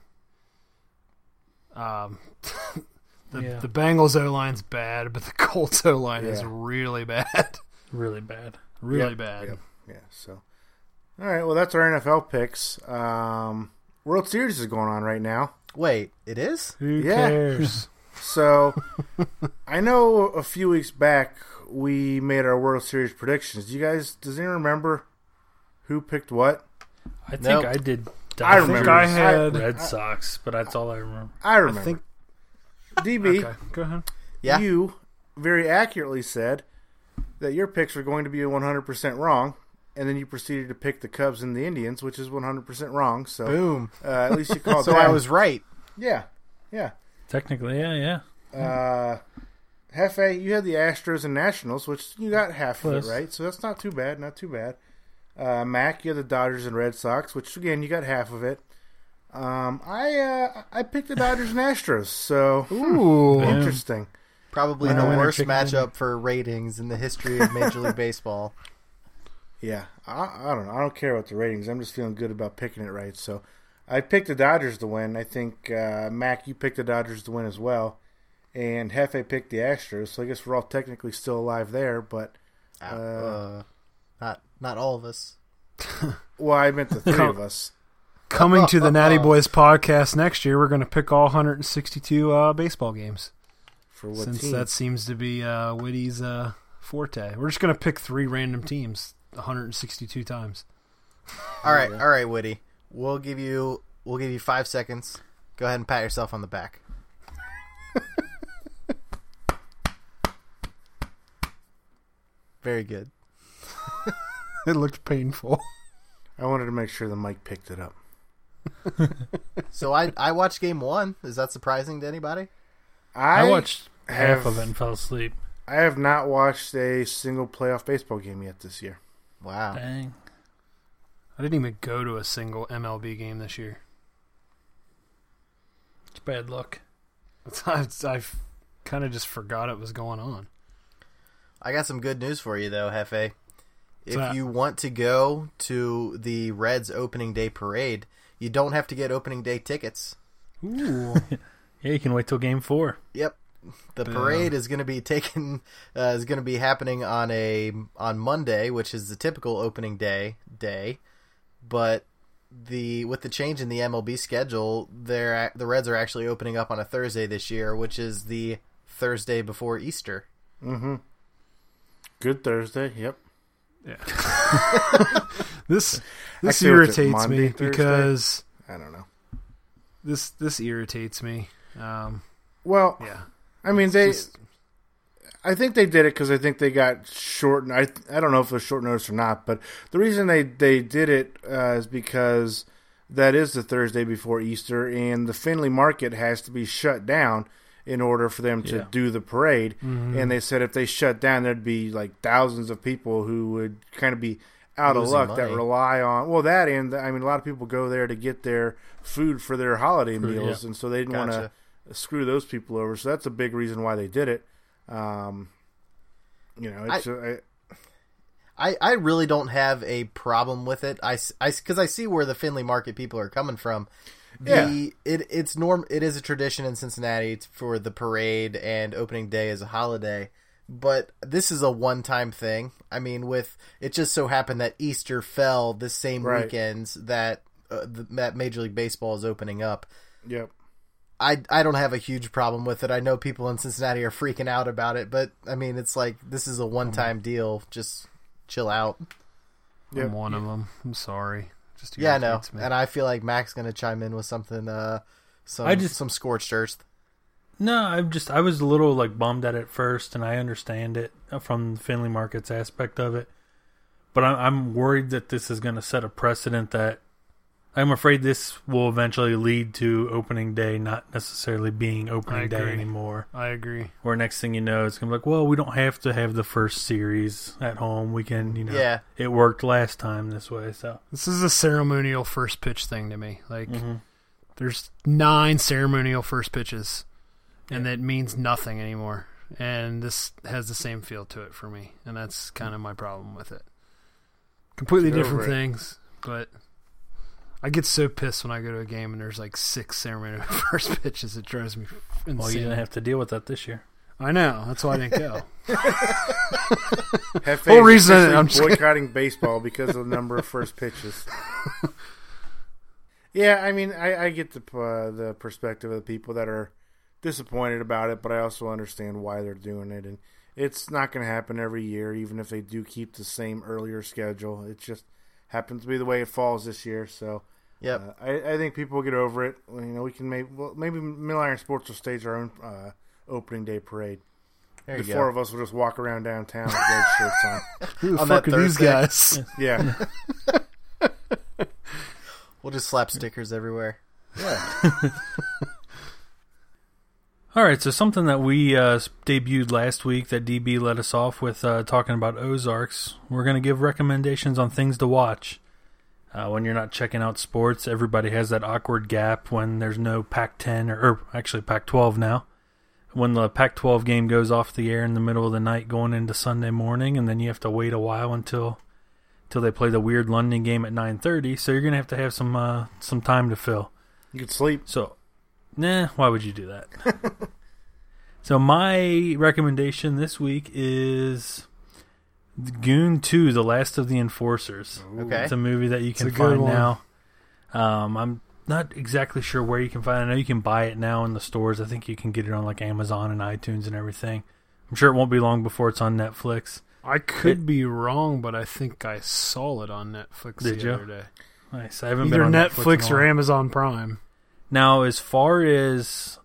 Um, the Yeah. the Bengals O line's bad, but the Colts O line is Yeah. really bad, Really bad. really Yep, bad. yep, yeah. So, all right. Well, that's our N F L picks. Um, World Series is going on right now. Wait, it is? Who Yeah. cares? So, I know a few weeks back we made our World Series predictions. Do you guys? Does anyone remember who picked what? I think Nope. I did. I Dodgers, remember. I had- Red Sox, but that's all I remember. I I remember. think. D B, Okay, go ahead. Yeah. you very accurately said that your picks were going to be one hundred percent wrong, and then you proceeded to pick the Cubs and the Indians, which is one hundred percent wrong. So, Boom. uh, at least you called So that. I was right. Yeah, yeah. Technically, yeah, yeah. Uh, Hefe, you had the Astros and Nationals, which you got half of Close. it right, so that's not too bad, not too bad. Uh, Mac, you had the Dodgers and Red Sox, which again you got half of it. Um, I uh, I picked the Dodgers and Astros, so Ooh, Yeah. interesting. Probably Winner, the winner, worst chicken matchup dinner. for ratings in the history of Major League Baseball. Yeah, I, I don't know. I don't care about the ratings. I'm just feeling good about picking it right. So I picked the Dodgers to win. I think uh, Mac, you picked the Dodgers to win as well, and Hefe picked the Astros. So I guess we're all technically still alive there, but. Uh, Uh, not not all of us. Well, I meant the three Come- of us. coming to the Natty Boys podcast next year, we're going to pick all one hundred sixty-two uh, baseball games. For what Since team? that seems to be uh, Witty's uh, forte. We're just going to pick three random teams one hundred sixty-two times. All right, Yeah. all right, Woody. We'll give you we'll give you five seconds. Go ahead and pat yourself on the back. Very good. It looked painful. I wanted to make sure the mic picked it up. So I I watched game one. Is that surprising to anybody? I, I, watched half have- of it and fell asleep. I have not watched a single playoff baseball game yet this year. Wow. Dang. I didn't even go to a single M L B game this year. It's bad luck. I, I kind of just forgot it was going on. I got some good news for you though, Hefe. If that? you want to go to the Reds opening day parade, you don't have to get opening day tickets. Ooh. Yeah, you can wait till game four. Yep. The Boom. parade is going to be taken uh, is going to be happening on a on Monday, which is the typical opening day day. But the with the change in the M L B schedule, they're the Reds are actually opening up on a Thursday this year, which is the Thursday before Easter. Mm-hmm. Good Thursday. Yep. Yeah. this this Actually, what's it, irritates Monday, me Thursday? because I don't know. this this irritates me. Um, Well, yeah. I mean, they. Just- I think they did it because I think they got short. I I don't know if it was short notice or not, but the reason they, they did it uh, is because that is the Thursday before Easter, and the Findlay Market has to be shut down in order for them to Yeah. do the parade. Mm-hmm. And they said if they shut down, there'd be like thousands of people who would kind of be out Losing of luck that money. rely on well that and I mean a lot of people go there to get their food for their holiday Food, meals, yeah. and so they didn't want Gotcha. to screw those people over. So that's a big reason why they did it. Um, you know, it's I- uh, I, I really don't have a problem with it. I, I, because I see where the Findlay Market people are coming from. The, Yeah. it it's norm. It is a tradition in Cincinnati for the parade and opening day as a holiday, but this is a one-time thing. I mean, with it just so happened that Easter fell the same Right. weekends that uh, the, that Major League Baseball is opening up. yep. I, I don't have a huge problem with it. I know people in Cincinnati are freaking out about it, but I mean, it's like this is a one-time deal. Just chill out. Yep. I'm one of them. I'm sorry. Just Yeah, I know, irritates me. and I feel like Mac's gonna chime in with something, uh, some I just- some scorched earth. No, I'm just I was a little like bummed at it first, and I understand it from the Findlay Market's aspect of it. But I'm, I'm worried that this is going to set a precedent that I'm afraid this will eventually lead to opening day not necessarily being I opening day agree. anymore. I agree. Where next thing you know, it's going to be like, well, we don't have to have the first series at home. We can, you know, Yeah. it worked last time this way. So This is a ceremonial first pitch thing to me. Like, Mhm. there's nine ceremonial first pitches, and that means nothing anymore. And this has the same feel to it for me, and that's kind of my problem with it. Completely Get over different it. things, but I get so pissed when I go to a game and there's like six ceremonial first pitches. It drives me insane. well, you didn't have to deal with that this year. I know. That's why I didn't go. Hefe Whole is reason officially I'm just- boycotting baseball because of the number of first pitches. Yeah, I mean, I, I get the uh, the perspective of the people that are disappointed about it, but I also understand why they're doing it, and it's not going to happen every year, even if they do keep the same earlier schedule. It just happens to be the way it falls this year. So, Yep. uh, I, I think people will get over it. You know, we can maybe well, maybe Mill Iron Sports will stage our own uh, opening day parade. There you The go. four of us will just walk around downtown with red shirts on. Who the On fuck that are these Thursday. guys? Yeah. We'll just slap stickers everywhere. All right, so something that we uh, debuted last week that D B let us off with uh, talking about Ozarks. We're going to give recommendations on things to watch. Uh, when you're not checking out sports, everybody has that awkward gap when there's no Pac ten, or, or actually Pac twelve now. When the Pac twelve game goes off the air in the middle of the night going into Sunday morning, and then you have to wait a while until until they play the weird London game at nine thirty, so you're going to have to have some uh, some time to fill. You could sleep. So, nah, why would you do that? So my recommendation this week is Goon two, The Last of the Enforcers. Okay. It's a movie that you can It's a good find one. now. Um, I'm not exactly sure where you can find it. I know you can buy it now in the stores. I think you can get it on like Amazon and iTunes and everything. I'm sure it won't be long before it's on Netflix. I could be wrong, but I think I saw it on Netflix Did the you? other day. Nice. I haven't Either been on Netflix, Netflix in a or while. Amazon Prime. Now, as far as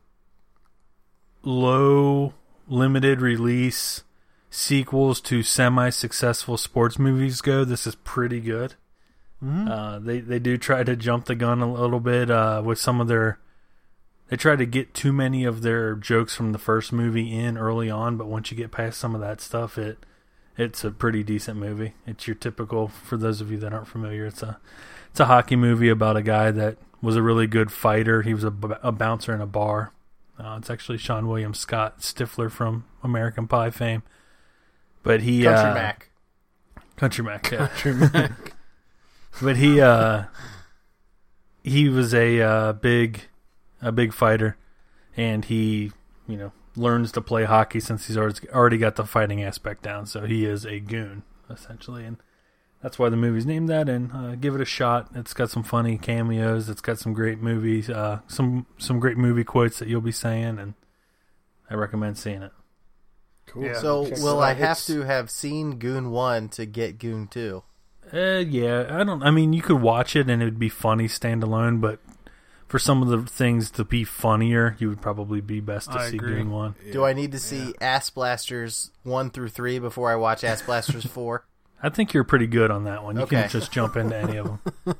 low limited release sequels to semi-successful sports movies go, this is pretty good. Mm-hmm. Uh, they they do try to jump the gun a little bit uh, with some of their. They try to get too many of their jokes from the first movie in early on, but once you get past some of that stuff, it it's a pretty decent movie. It's your typical, for those of you that aren't familiar, it's a it's a hockey movie about a guy that was a really good fighter. He was a, b- a bouncer in a bar. Uh, it's actually Sean William Scott Stifler from American Pie fame, but he Country uh, Mac. Country Mac, yeah. Country Mac. But he uh, he was a uh, big a big fighter, and he you know learns to play hockey since he's already already got the fighting aspect down. So he is a goon essentially, and that's why the movie's named that. And uh, give it a shot. It's got some funny cameos. It's got some great movies, uh, some some great movie quotes that you'll be saying, and I recommend seeing it. Cool. Yeah. So Check will it I out. have It's- to have seen Goon one to get Goon two? Uh, yeah, I don't. I mean, you could watch it and it'd be funny standalone, but for some of the things to be funnier, you would probably be best to I see agree. doing one. Yeah. Do I need to see Ass Blasters one through three before I watch Ass Blasters four? I think you're pretty good on that one. You Okay. can just jump into any of them.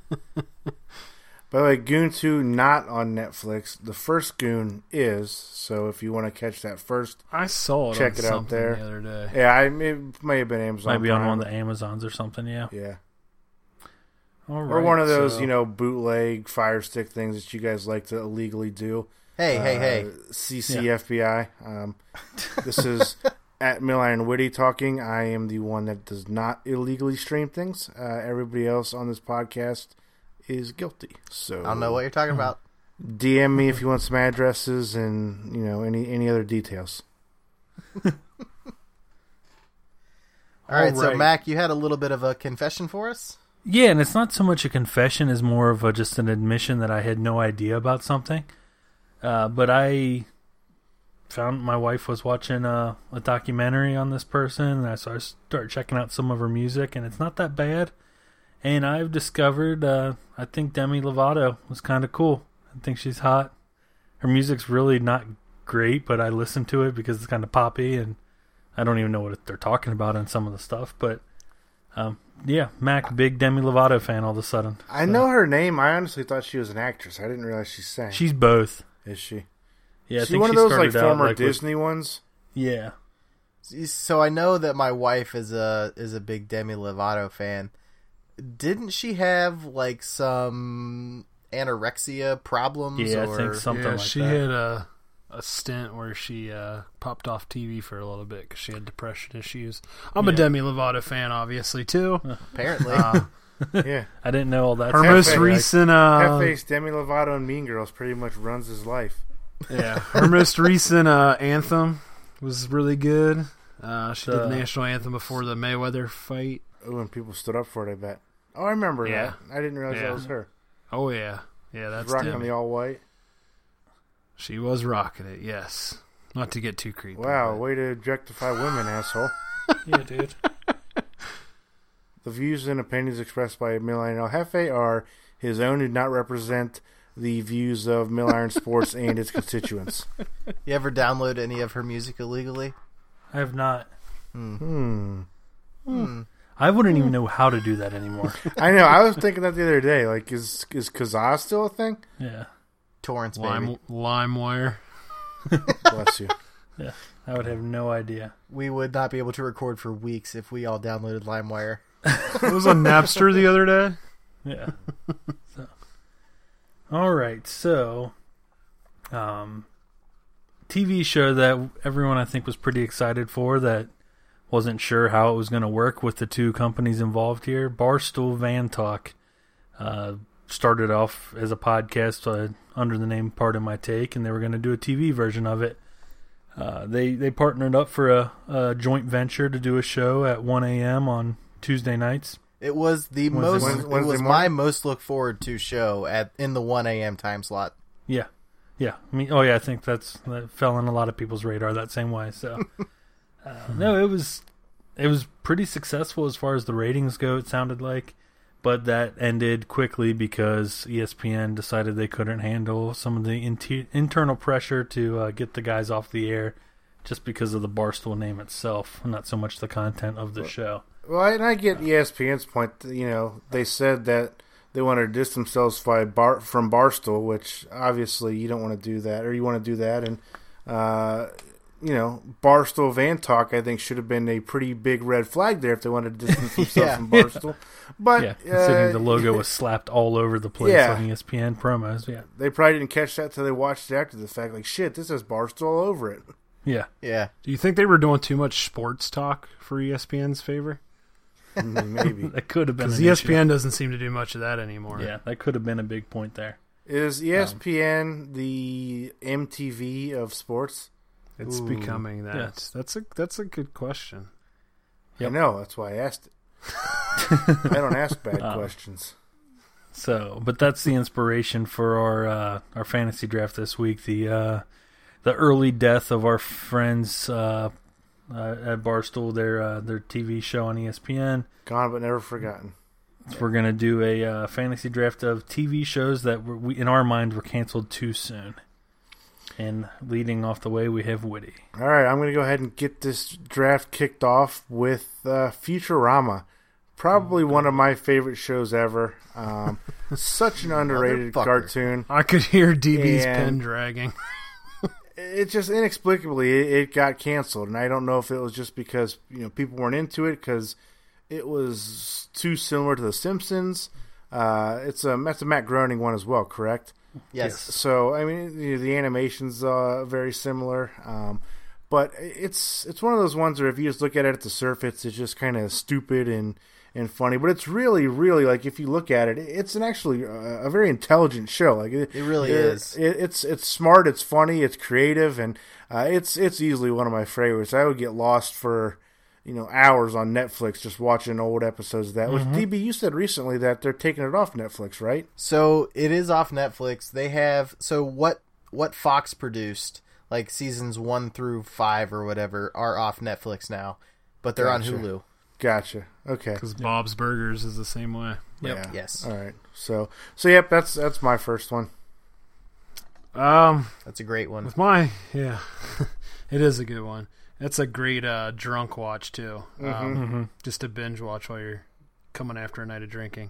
By the way, Goon two not on Netflix. The first Goon is, so if you want to catch that first, I saw it. Check on it out something there. the other day. yeah, I, it may have been Amazon. Might be on Prime. one of the Amazons or something, yeah. Yeah. All right, Or one of those, so- you know, bootleg Fire Stick things that you guys like to illegally do. Hey, hey, Uh, hey. C C F B I. Um, this is at Mill Iron Witty talking. I am the one that does not illegally stream things. Uh, everybody else on this podcast is guilty. So I don't know what you're talking about. D M me if you want some addresses and, you know, any any other details. All right, All so right. Mac, you had a little bit of a confession for us? Yeah, and it's not so much a confession as more of a, just an admission that I had no idea about something. Uh, but I found my wife was watching a, a documentary on this person, and so I started checking out some of her music, and it's not that bad. And I've discovered, uh, I think Demi Lovato was kind of cool. I think she's hot. Her music's really not great, but I listen to it because it's kind of poppy, and I don't even know what they're talking about in some of the stuff. But um, yeah, Mac, big Demi Lovato fan all of a sudden. I So- know her name. I honestly thought she was an actress. I didn't realize she sang. She's both. Is she? Yeah, I Is she think one she of those like started out, former like, with- Disney ones? Yeah. So I know that my wife is a is a big Demi Lovato fan. Didn't she have like some anorexia problems? Yeah, I or... think something yeah, like she that. had a a stint where she uh, popped off T V for a little bit because she had depression issues. I'm a Yeah. Demi Lovato fan, obviously too. Apparently. Uh, Yeah. I didn't know all that. her stuff. most Like- recent, uh, Headface Demi Lovato and Mean Girls pretty much runs his life. yeah, her most recent uh, anthem was really good. Uh, she did The- the national anthem before the Mayweather fight. Oh, and people stood up for it, I bet. Oh, I remember Yeah. that. I didn't realize Yeah. that was her. Oh yeah, yeah, that's Rocking Demi. the all white. She was rocking it. Yes, not to get too creepy. Wow, but- way to objectify women, asshole. Yeah, dude. The views and opinions expressed by Mill Iron El Jefe are his own and do not represent the views of Mill Iron Sports and its constituents. You ever download any of her music illegally? I have not. Hmm. Hmm. I wouldn't even know how to do that anymore. I know. I was thinking that the other day. Like, is is Kazaa still a thing? Yeah. Torrents, baby. Lime LimeWire. Bless you. I would have no idea. We would not be able to record for weeks if we all downloaded LimeWire. It was on Napster the other day. Yeah. so. All right. So, um, T V show that everyone I think was pretty excited for that wasn't sure how it was going to work with the two companies involved here. Barstool Van Talk uh, started off as a podcast uh, under the name Pardon My Take, and they were going to do a T V version of it. Uh, they they partnered up for a, a joint venture to do a show at one a.m. on Tuesday nights. It was the Wednesday most. morning? It Wednesday was my morning? most look forward to show at in the one a.m. time slot. Yeah, yeah. I mean, oh yeah, I think that's that fell on a lot of people's radar that same way. So, uh, no, it was it was pretty successful as far as the ratings go. It sounded like, but that ended quickly because E S P N decided they couldn't handle some of the inter- internal pressure to uh, get the guys off the air, just because of the Barstool name itself, not so much the content of the show. Well, I, and I get E S P N's point. You know, they said that they want to distance themselves by bar, from Barstool, which obviously you don't want to do that, or you want to do that. And, uh, you know, Barstool Van Talk, I think, should have been a pretty big red flag there if they wanted to distance themselves Yeah. from Barstool. But Yeah, considering uh, the logo was slapped all over the place Yeah. on E S P N promos. Yeah, they probably didn't catch that till they watched it after the fact. Like, shit, this has Barstool all over it. yeah. Yeah, Do you think they were doing too much sports talk for E S P N's favor? Maybe. That could have been Because an E S P N issue. doesn't seem to do much of that anymore. Yeah, that could have been a big point there. Is E S P N the M T V of sports? It's Ooh. becoming that. Yes. That's a that's a good question. Yep. I know, that's why I asked it. I don't ask bad Um, questions. So, but that's the inspiration for our uh, our fantasy draft this week. The uh, the early death of our friends uh, uh, at Barstool, their uh, their T V show on E S P N. Gone but never forgotten. So we're gonna do a uh, fantasy draft of T V shows that were, we, in our mind, were canceled too soon. And leading off the way, we have Woody. All right, I'm going to go ahead and get this draft kicked off with uh, Futurama. Probably one of my favorite shows ever. Um, such an underrated Motherfucker. cartoon. I could hear D B's And- pen dragging. It just inexplicably it, it got canceled, and I don't know if it was just because you know people weren't into it because it was too similar to The Simpsons. Uh, it's a that's a Matt Groening one as well, correct? Yes. So I mean, you know, the animation's uh, very similar, um, but it's it's one of those ones where if you just look at it at the surface, it's just kind of stupid and, and funny. But it's really, really like if you look at it, it's an actually uh, a very intelligent show. Like it, It really it- is. It, it's it's smart, it's funny, it's creative, and uh, it's it's easily one of my favorites. I would get lost for you know hours on Netflix just watching old episodes of that. Which D B, you said recently that they're taking it off Netflix, right? So it is off Netflix. They have so what what Fox produced, like seasons one through five or whatever, are off Netflix now, but they're Gotcha. on Hulu. Gotcha. Okay. Because Bob's Burgers is the same way. Yeah. Yes. All right. So so yep, that's that's my first one. Um, That's a great one. with my yeah, it is a good one. That's a great uh, drunk watch too. Um, Just a binge watch while you're coming after a night of drinking.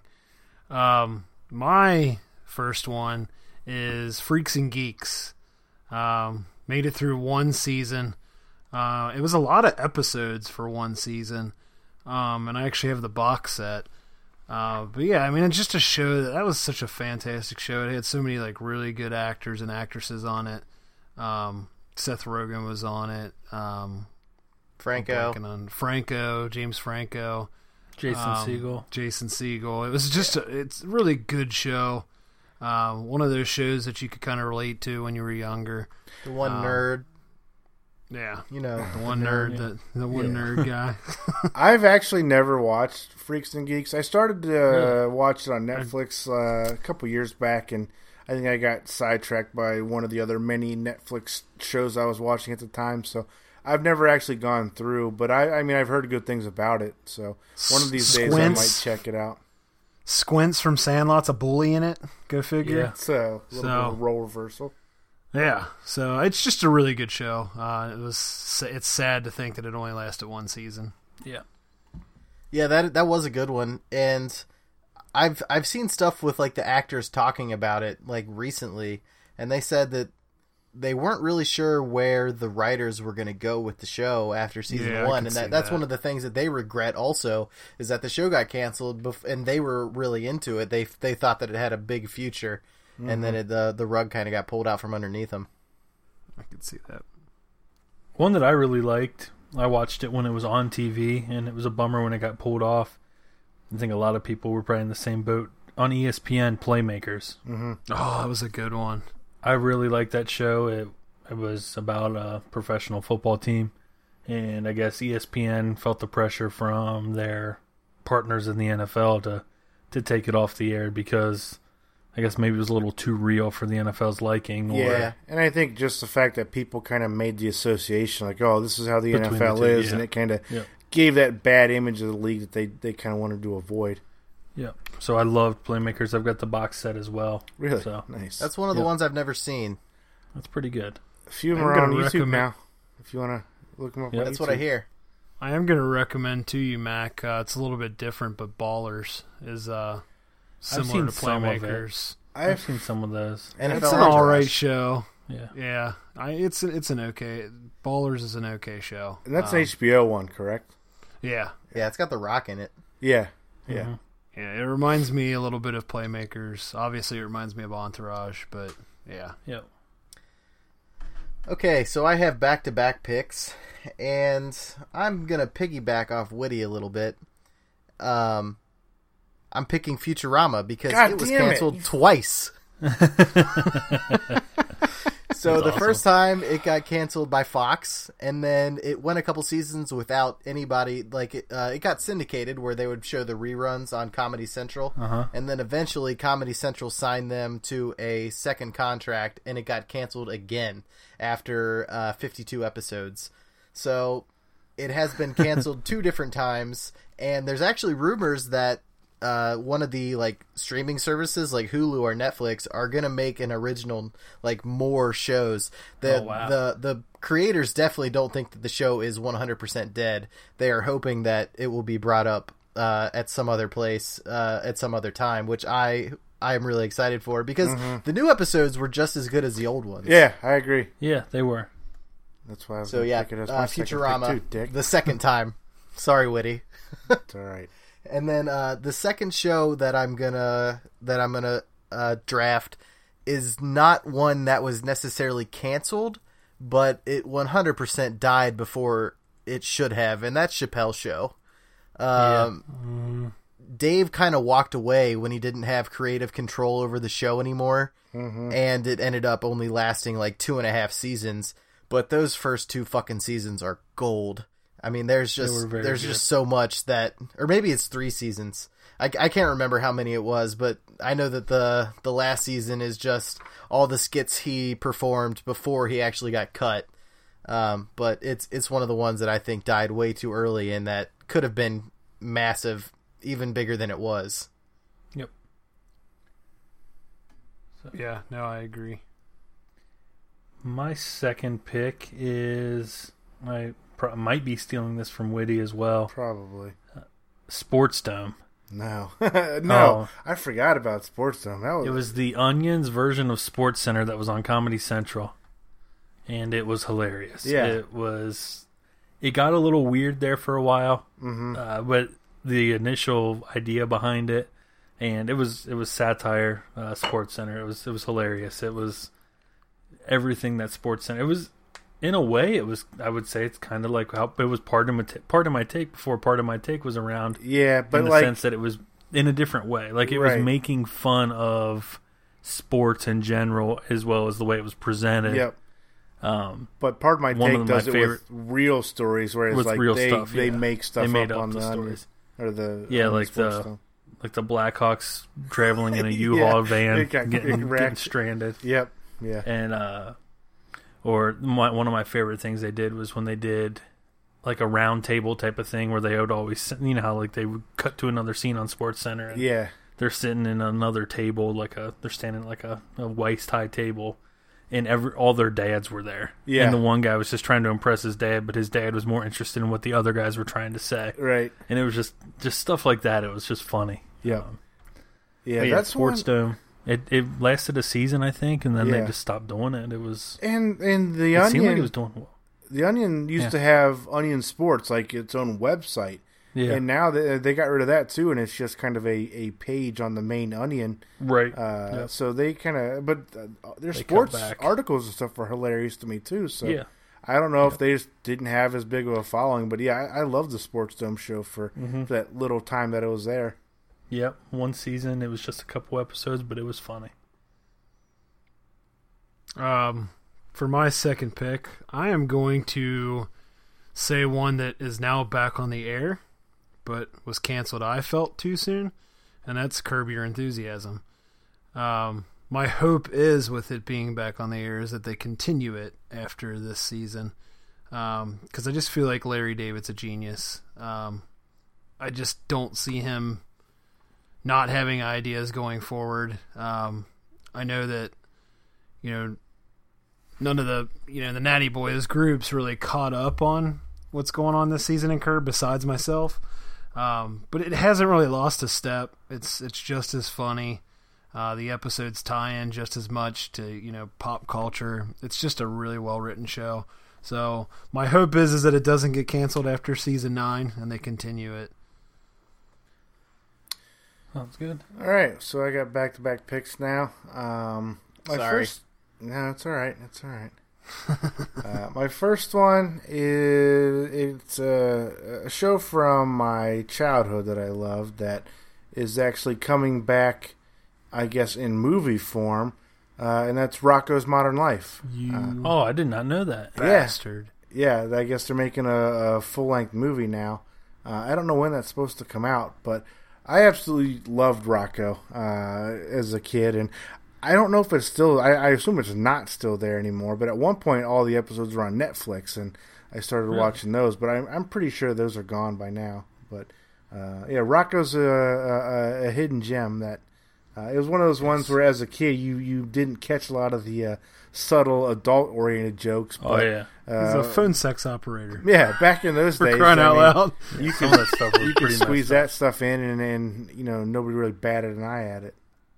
Um, my first one is Freaks and Geeks. Um, made it through one season. Uh, it was a lot of episodes for one season, um, and I actually have the box set. Uh, but yeah, I mean, it's just a show that, that was such a fantastic show. It had so many like really good actors and actresses on it. Um, Seth Rogen was on it. Um, Franco. blanking on Franco, James Franco, Jason um, Segel. Jason Segel. It was just a, it's a really good show. Uh, one of those shows that you could kind of relate to when you were younger. The one um, nerd, Yeah, you know. the one nerd, the, the one Yeah. nerd guy. I've actually never watched Freaks and Geeks. I started to uh, watch it on Netflix uh, a couple years back, and I think I got sidetracked by one of the other many Netflix shows I was watching at the time. So I've never actually gone through, but I, I mean, I've heard good things about it. So one of these days I might Squints. check it out. Squints from Sandlot's a bully in it. Go figure. Yeah. It's a little So- bit of a role reversal. Yeah, so it's just a really good show. Uh, it was. It's sad to think that it only lasted one season. Yeah. Yeah, that that was a good one, and I've I've seen stuff with like the actors talking about it like recently, and they said that they weren't really sure where the writers were going to go with the show after season Yeah, I one, can and see that, that's that. one of the things that they regret. Also, is that the show got canceled, bef- and they were really into it. They they thought that it had a big future, Mm-hmm. and then it, the the rug kind of got pulled out from underneath them. I could see that. One that I really liked, I watched it when it was on T V, and it was a bummer when it got pulled off. I think a lot of people were probably in the same boat. On E S P N, Playmakers. Oh, that was a good one. I really liked that show. It it was about a professional football team, and I guess E S P N felt the pressure from their partners in the N F L to to take it off the air because I guess maybe it was a little too real for the N F L's liking. Or, Yeah, and I think just the fact that people kind of made the association, like, oh, this is how the Between N F L the two, is, yeah. and it kind of Yeah. gave that bad image of the league that they, they kind of wanted to avoid. Yeah. So I loved Playmakers. I've got the box set as well. Really? So Nice. That's one of the Yeah. ones I've never seen. that's pretty good. A few of I'm them are on gonna YouTube recommend- now, if you want to look them up Yeah. on That's YouTube. what I hear. I am going to recommend to you, Mac. Uh, it's a little bit different, but Ballers is uh, similar seen to some of it. Playmakers. I've I've seen some of those. N F L It's an Entourage. all right show. Yeah. Yeah, I, it's it's an okay. Ballers is an okay show. And that's Um, an H B O one, correct? Yeah, Yeah, it's got The Rock in it. Yeah. Yeah. Mhm. yeah. It reminds me a little bit of Playmakers. Obviously, it reminds me of Entourage, but yeah. Yeah. Okay, so I have back-to-back picks, and I'm gonna piggyback off Woody a little bit. Um, I'm picking Futurama because God it was damn it. canceled twice. So That's the awesome. first time it got canceled by Fox, and then it went a couple seasons without anybody. Like it, uh, it got syndicated where they would show the reruns on Comedy Central, Uh-huh. and then eventually Comedy Central signed them to a second contract, and it got canceled again after uh, fifty-two episodes. So it has been canceled two different times, and there's actually rumors that uh, one of the like streaming services like Hulu or Netflix are gonna make an original like more shows. The Oh, wow. the the creators definitely don't think that the show is one hundred percent dead. They are hoping that it will be brought up uh, at some other place uh, at some other time, which I I am really excited for because Mm-hmm. the new episodes were just as good as the old ones. Yeah, I agree. Yeah, they were. That's why I was So gonna yeah, pick it as uh, my second Futurama, pick too, Dick. the second time. Sorry, Witty. It's all right. And then uh, the second show that I'm gonna that I'm gonna uh, draft is not one that was necessarily canceled, but it one hundred percent died before it should have, and that's Chappelle's Show. Um, Dave kind of walked away when he didn't have creative control over the show anymore, Mm-hmm. and it ended up only lasting like two and a half seasons. But those first two fucking seasons are gold. I mean, there's were just very there's good. just so much that, or maybe it's three seasons. I, I can't remember how many it was, but I know that the the last season is just all the skits he performed before he actually got cut. Um, but it's it's one of the ones that I think died way too early, and that could have been massive, even bigger than it was. Yep. Yeah, no, I agree. My second pick is I pro- might be stealing this from Witty as well. Probably. Sports Dome. No. no. Oh. I forgot about Sports Dome. That was, It was the Onions version of Sports Center that was on Comedy Central, and it was hilarious. Yeah. It was. It got a little weird there for a while, Mhm. uh, but the initial idea behind it, and it was it was satire. Uh, Sports Center. It was it was hilarious. It was everything that Sports Center. It was. In a way, it was. I would say it's kind of like how it was part of my t- part of my take before part of my take was around. Yeah, but in the like sense that it was in a different way. Like it Right. was making fun of sports in general as well as the way it was presented. Yep. Um, But part of my One take of my does it favorite- with real stories, whereas with like real they stuff, they yeah. make stuff They made up up on the the stories. or the Yeah, on like Sports the- Dome. like the Blackhawks traveling in a U-Haul Yeah, van, it got- getting, it getting wrecked. stranded. Yep. Yeah. And uh, or my, one of my favorite things they did was when they did like a round table type of thing where they would always, you know how like they would cut to another scene on Sports Center. And Yeah. they're sitting in another table, like a they're standing at like a, a waist high table, and every all their dads were there. Yeah. And the one guy was just trying to impress his dad, but his dad was more interested in what the other guys were trying to say. Right. And it was just just stuff like that. It was just funny. Yeah. Um, Yeah. but yeah, That's Sports one. Dome. It it lasted a season, I think, and then Yeah. they just stopped doing it. It was And and the it Onion seemed like it was doing well. the Onion used Yeah. to have Onion Sports, like its own website. Yeah. And now they, they got rid of that too, and it's just kind of a, a page on the main Onion. right. Uh, Yep. So they kind of, but uh, their They cut sports back. articles and stuff were hilarious to me too. So yeah. I don't know if they just didn't have as big of a following, but yeah, I, I love the Sports Dome show for, Mm-hmm. for that little time that it was there. Yep. One season. It was just a couple episodes, but it was funny. Um, for my second pick, I am going to say one that is now back on the air, but was canceled, I felt, too soon, and that's Curb Your Enthusiasm. Um, my hope is, with it being back on the air, is that they continue it after this season, because I just feel like Larry David's a genius. Um, I just don't see him not having ideas going forward. Um, I know that, you know, none of the, you know, the Natty Boys groups really caught up on what's going on this season in Curb besides myself. Um, but it hasn't really lost a step. It's it's just as funny. Uh, the episodes tie in just as much to, you know, pop culture. It's just a really well written show. So my hope is is that it doesn't get canceled after season nine and they continue it. Sounds good. All right, so I got back to back picks now. Um, my Sorry. First, no, it's all right. It's all right. uh, my first one is it's a, a show from my childhood that I loved that is actually coming back, I guess, in movie form, uh, and that's Rocko's Modern Life. You Oh, I did not know that. bastard. Yeah, I guess they're making a, a full length movie now. Uh, I don't know when that's supposed to come out, but I absolutely loved Rocco uh, as a kid, and I don't know if it's still. I, I assume it's not still there anymore. But at one point, all the episodes were on Netflix, and I started Really? watching those. But I'm I'm pretty sure those are gone by now. But Uh, yeah, Rocco's a, a, a hidden gem that uh, it was one of those ones where, as a kid, you, you didn't catch a lot of the uh, subtle adult-oriented jokes. But, oh yeah, uh, he's a phone sex operator. Yeah, back in those For days, crying I out mean, loud. you some could of that stuff was you could pretty squeeze messed that stuff in, and, and you know nobody really batted an eye at it.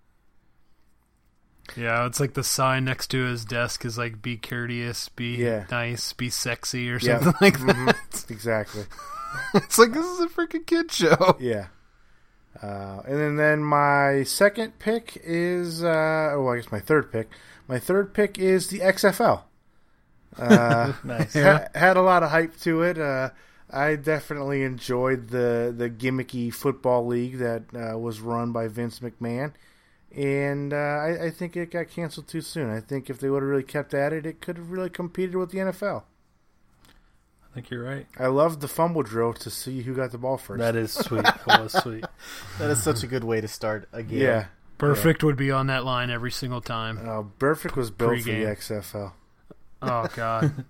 Yeah, it's like the sign next to his desk is like, be courteous, be Yeah. nice, be sexy, or Yeah. something like that. Mhm. Exactly. It's like, this is a freaking kid show. Yeah. Uh, and then, then my second pick is, uh, oh, I guess my third pick. My third pick is the X F L. Uh, nice. ha- had a lot of hype to it. Uh, I definitely enjoyed the, the gimmicky football league that uh, was run by Vince McMahon. And uh, I, I think it got canceled too soon. I think if they would have really kept at it, it could have really competed with the N F L. I think you're right. I loved the fumble drill to see who got the ball first. That is sweet. That was sweet. That is such a good way to start a game. Yeah. Perfect would be on that line every single time. Uh, Burfict was built for Pre-game. the X F L. Oh, God.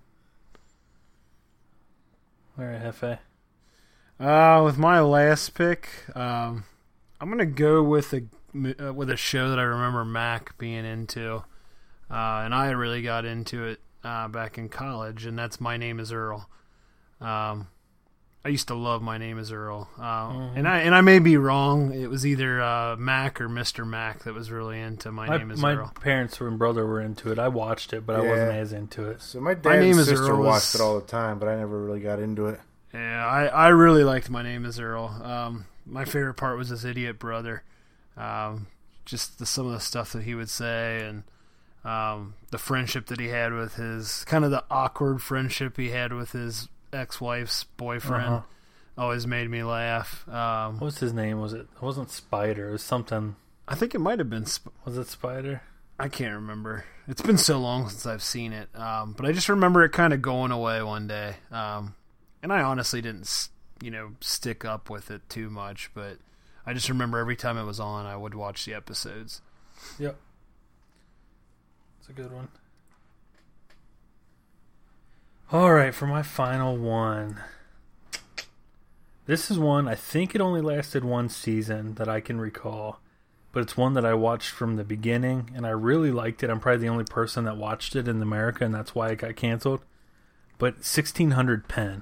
All right, Hefe. Uh, with my last pick, um, I'm gonna go with a uh, with a show that I remember Mac being into, uh, and I really got into it uh, back in college, and that's My Name Is Earl. Um, I used to love My Name Is Earl, uh, Mm-hmm. and I and I may be wrong. It was either uh, Mac or Mister Mac that was really into My, My, Name Is my Earl. parents and brother were into it. I watched it, but I Yeah. wasn't as into it. So my dad My Name and is sister Earl watched was- it all the time, but I never really got into it. Yeah, I, I really liked My Name Is Earl. Um, my favorite part was his idiot brother. Um, just the, some of the stuff that he would say, and um, the friendship that he had with his, kind of the awkward friendship he had with his ex-wife's boyfriend, Uh-huh. always made me laugh. Um, What was his name? Was it? It wasn't Spider. It was something. I think it might have been... Sp- Was it Spider? I can't remember. It's been so long since I've seen it. Um, but I just remember it kind of going away one day. Um, and I honestly didn't, you know, stick up with it too much. But I just remember every time it was on, I would watch the episodes. Yep. It's a good one. All right, for my final one. This is one, I think it only lasted one season that I can recall. But it's one that I watched from the beginning, and I really liked it. I'm probably the only person that watched it in America, and that's why it got canceled. But sixteen hundred Penn.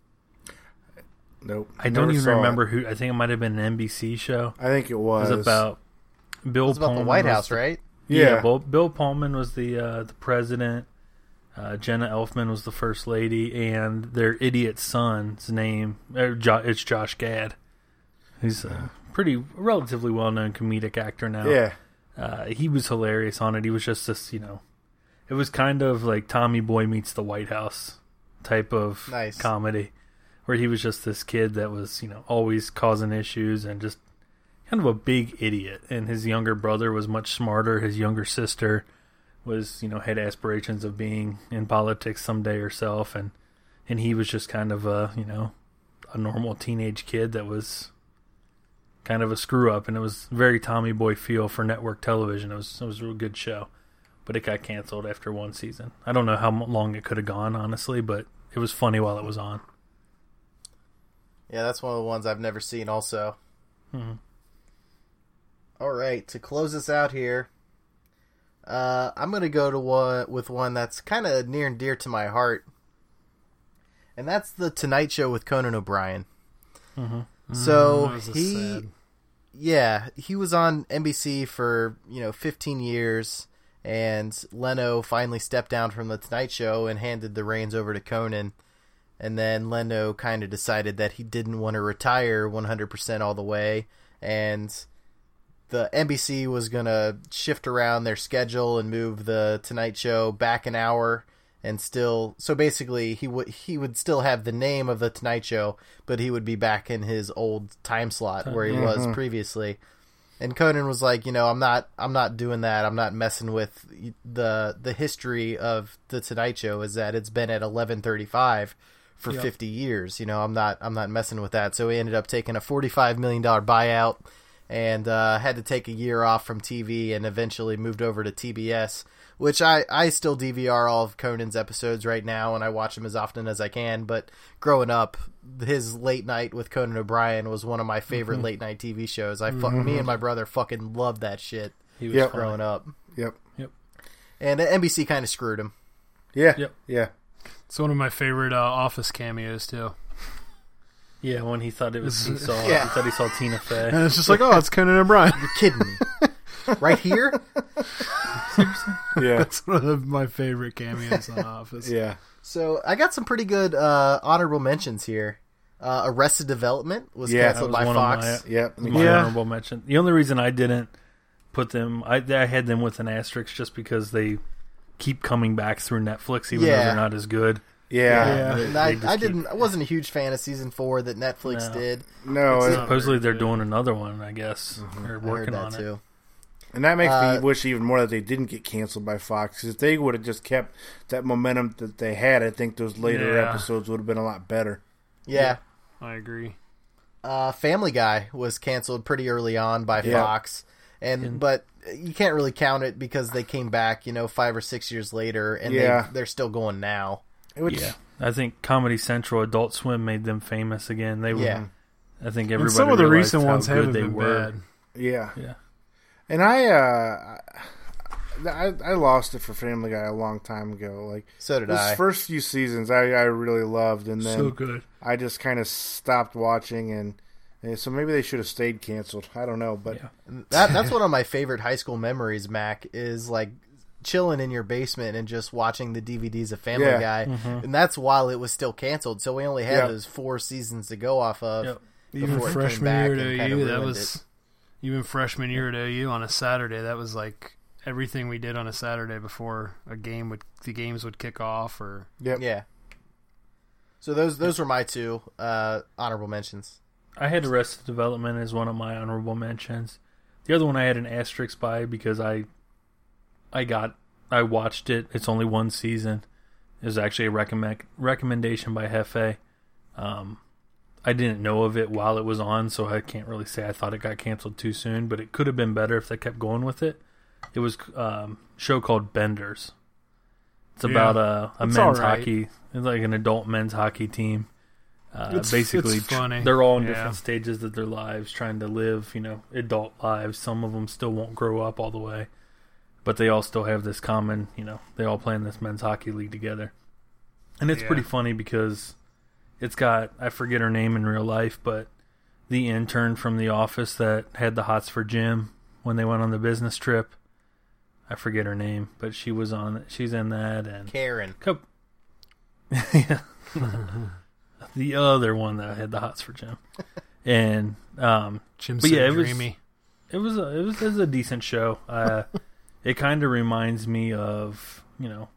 Nope. I don't never even saw remember it. who. I think it might have been an N B C show. I think it It was. was about Bill It's about the Pullman White was House, the- right? Yeah, Yeah. Bill, Bill Pullman was the uh, the president. Uh, Jenna Elfman was the first lady, and their idiot son's name uh, jo- it's Josh Gad. He's a pretty relatively well known comedic actor now. Yeah. Uh, he was hilarious on it. He was just this, you know, it was kind of like Tommy Boy meets the White House type of Nice. comedy, where he was just this kid that was, you know, always causing issues and just kind of a big idiot. And his younger brother was much smarter. His younger sister was, you know, had aspirations of being in politics someday herself, and and he was just kind of a, you know, a normal teenage kid that was kind of a screw up, and it was very Tommy Boy feel for network television. It was it was a real good show, but it got canceled after one season. I don't know how long it could have gone, honestly, but it was funny while it was on. Yeah, that's one of the ones I've never seen also. Mm-hmm. All right, to close us out here, uh, I'm going to go to one with one that's kind of near and dear to my heart, and that's The Tonight Show with Conan O'Brien. Mm-hmm. So That was a he, sad- yeah, he was on N B C for, you know, fifteen years, and Leno finally stepped down from The Tonight Show and handed the reins over to Conan. And then Leno kind of decided that he didn't want to retire one hundred percent all the way, and the N B C was going to shift around their schedule and move the Tonight Show back an hour, and still, so basically he would he would still have the name of the Tonight Show, but he would be back in his old time slot where he was previously. And Conan was like, you know, I'm not I'm not doing that. I'm not messing with the the history of the Tonight Show is that it's been at eleven thirty-five for Yep. fifty years. You know, I'm not I'm not messing with that. So he ended up taking a forty-five million dollars buyout and uh, had to take a year off from T V and eventually moved over to T B S, which I, I still D V R all of Conan's episodes right now, and I watch them as often as I can. But growing up, his late night with Conan O'Brien was one of my favorite mm-hmm. late night T V shows. I fu- mm-hmm. me and my brother fucking loved that shit. He was yep. growing up. Yep. Yep. And N B C kind of screwed him. Yeah. Yep. Yeah. It's one of my favorite uh, Office cameos too. Yeah, when he thought it was he saw yeah. he thought he saw Tina Fey. And it's just like, oh, it's Conan O'Brien. You're kidding me. Right here? Seriously? Yeah. That's one of my favorite cameos on Office. Yeah. So I got some pretty good uh, honorable mentions here. Uh, Arrested Development was Yeah, canceled that was by one Fox. of my, Yep. my Yeah. honorable mention. The only reason I didn't put them, I, I had them with an asterisk just because they keep coming back through Netflix, even Yeah. though they're not as good. Yeah. Yeah. They- And they I, just I keep- didn't. I wasn't a huge fan of season four that Netflix No. did. No, It's it- not- Supposedly they're good. doing another one, I guess. Mm-hmm. They're I heard working that on it. too. and that makes Uh, me wish even more that they didn't get canceled by Fox. 'Cause if they would have just kept that momentum that they had, I think those later Yeah. episodes would have been a lot better. Yeah. I agree. Uh, Family Guy was canceled pretty early on by Yeah. Fox, and And- but you can't really count it because they came back, you know, five or six years later, and Yeah. they they're still going now. It would, Yeah, I think Comedy Central, Adult Swim made them famous again. They were, Yeah. I think And everybody some of the realized recent how ones good haven't they been were. bad. yeah. Yeah, And I, uh, I, I lost it for Family Guy a long time ago. Like So did those I. first few seasons, I, I really loved, and then so good. I just kind of stopped watching, and, and so maybe they should have stayed canceled. I don't know, but Yeah. That that's one of my favorite high school memories, Mac, is like chilling in your basement and just watching the D V Ds of Family Yeah. Guy. Mm-hmm. And that's while it was still canceled, so we only had Yeah. those four seasons to go off of. Yep. Even before it came freshman back year and at kinda O U, that ruined was it. even freshman year at O U on a Saturday. That was like everything we did on a Saturday before a game would the games would kick off. Or yep. Yeah. So those those were my two uh, honorable mentions. I had Arrested Development as one of my honorable mentions. The other one I had an asterisk by because I, I got, I watched it. It's only one season. It was actually a recommend recommendation by Hefe. Um, I didn't know of it while it was on, so I can't really say I thought it got canceled too soon. But it could have been better if they kept going with it. It was um, a show called Benders. It's Yeah. about a, a It's men's all right. hockey, it's like an adult men's hockey team. Uh, It's- basically, it's funny. they're all in Yeah. different stages of their lives, trying to live, you know, adult lives. Some of them still won't grow up all the way, but they all still have this common, you know, they all play in this men's hockey league together. And it's Yeah. pretty funny because it's got, I forget her name in real life, but the intern from The Office that had the hots for Jim when they went on the business trip. I forget her name, but she was on, she's in that. And Karen. Cup. Yeah. The other one that had the hots for Jim. And um Jim's But so yeah, it was- dreamy. it was a, it was, it was a decent show. Uh it kind of reminds me of, you know,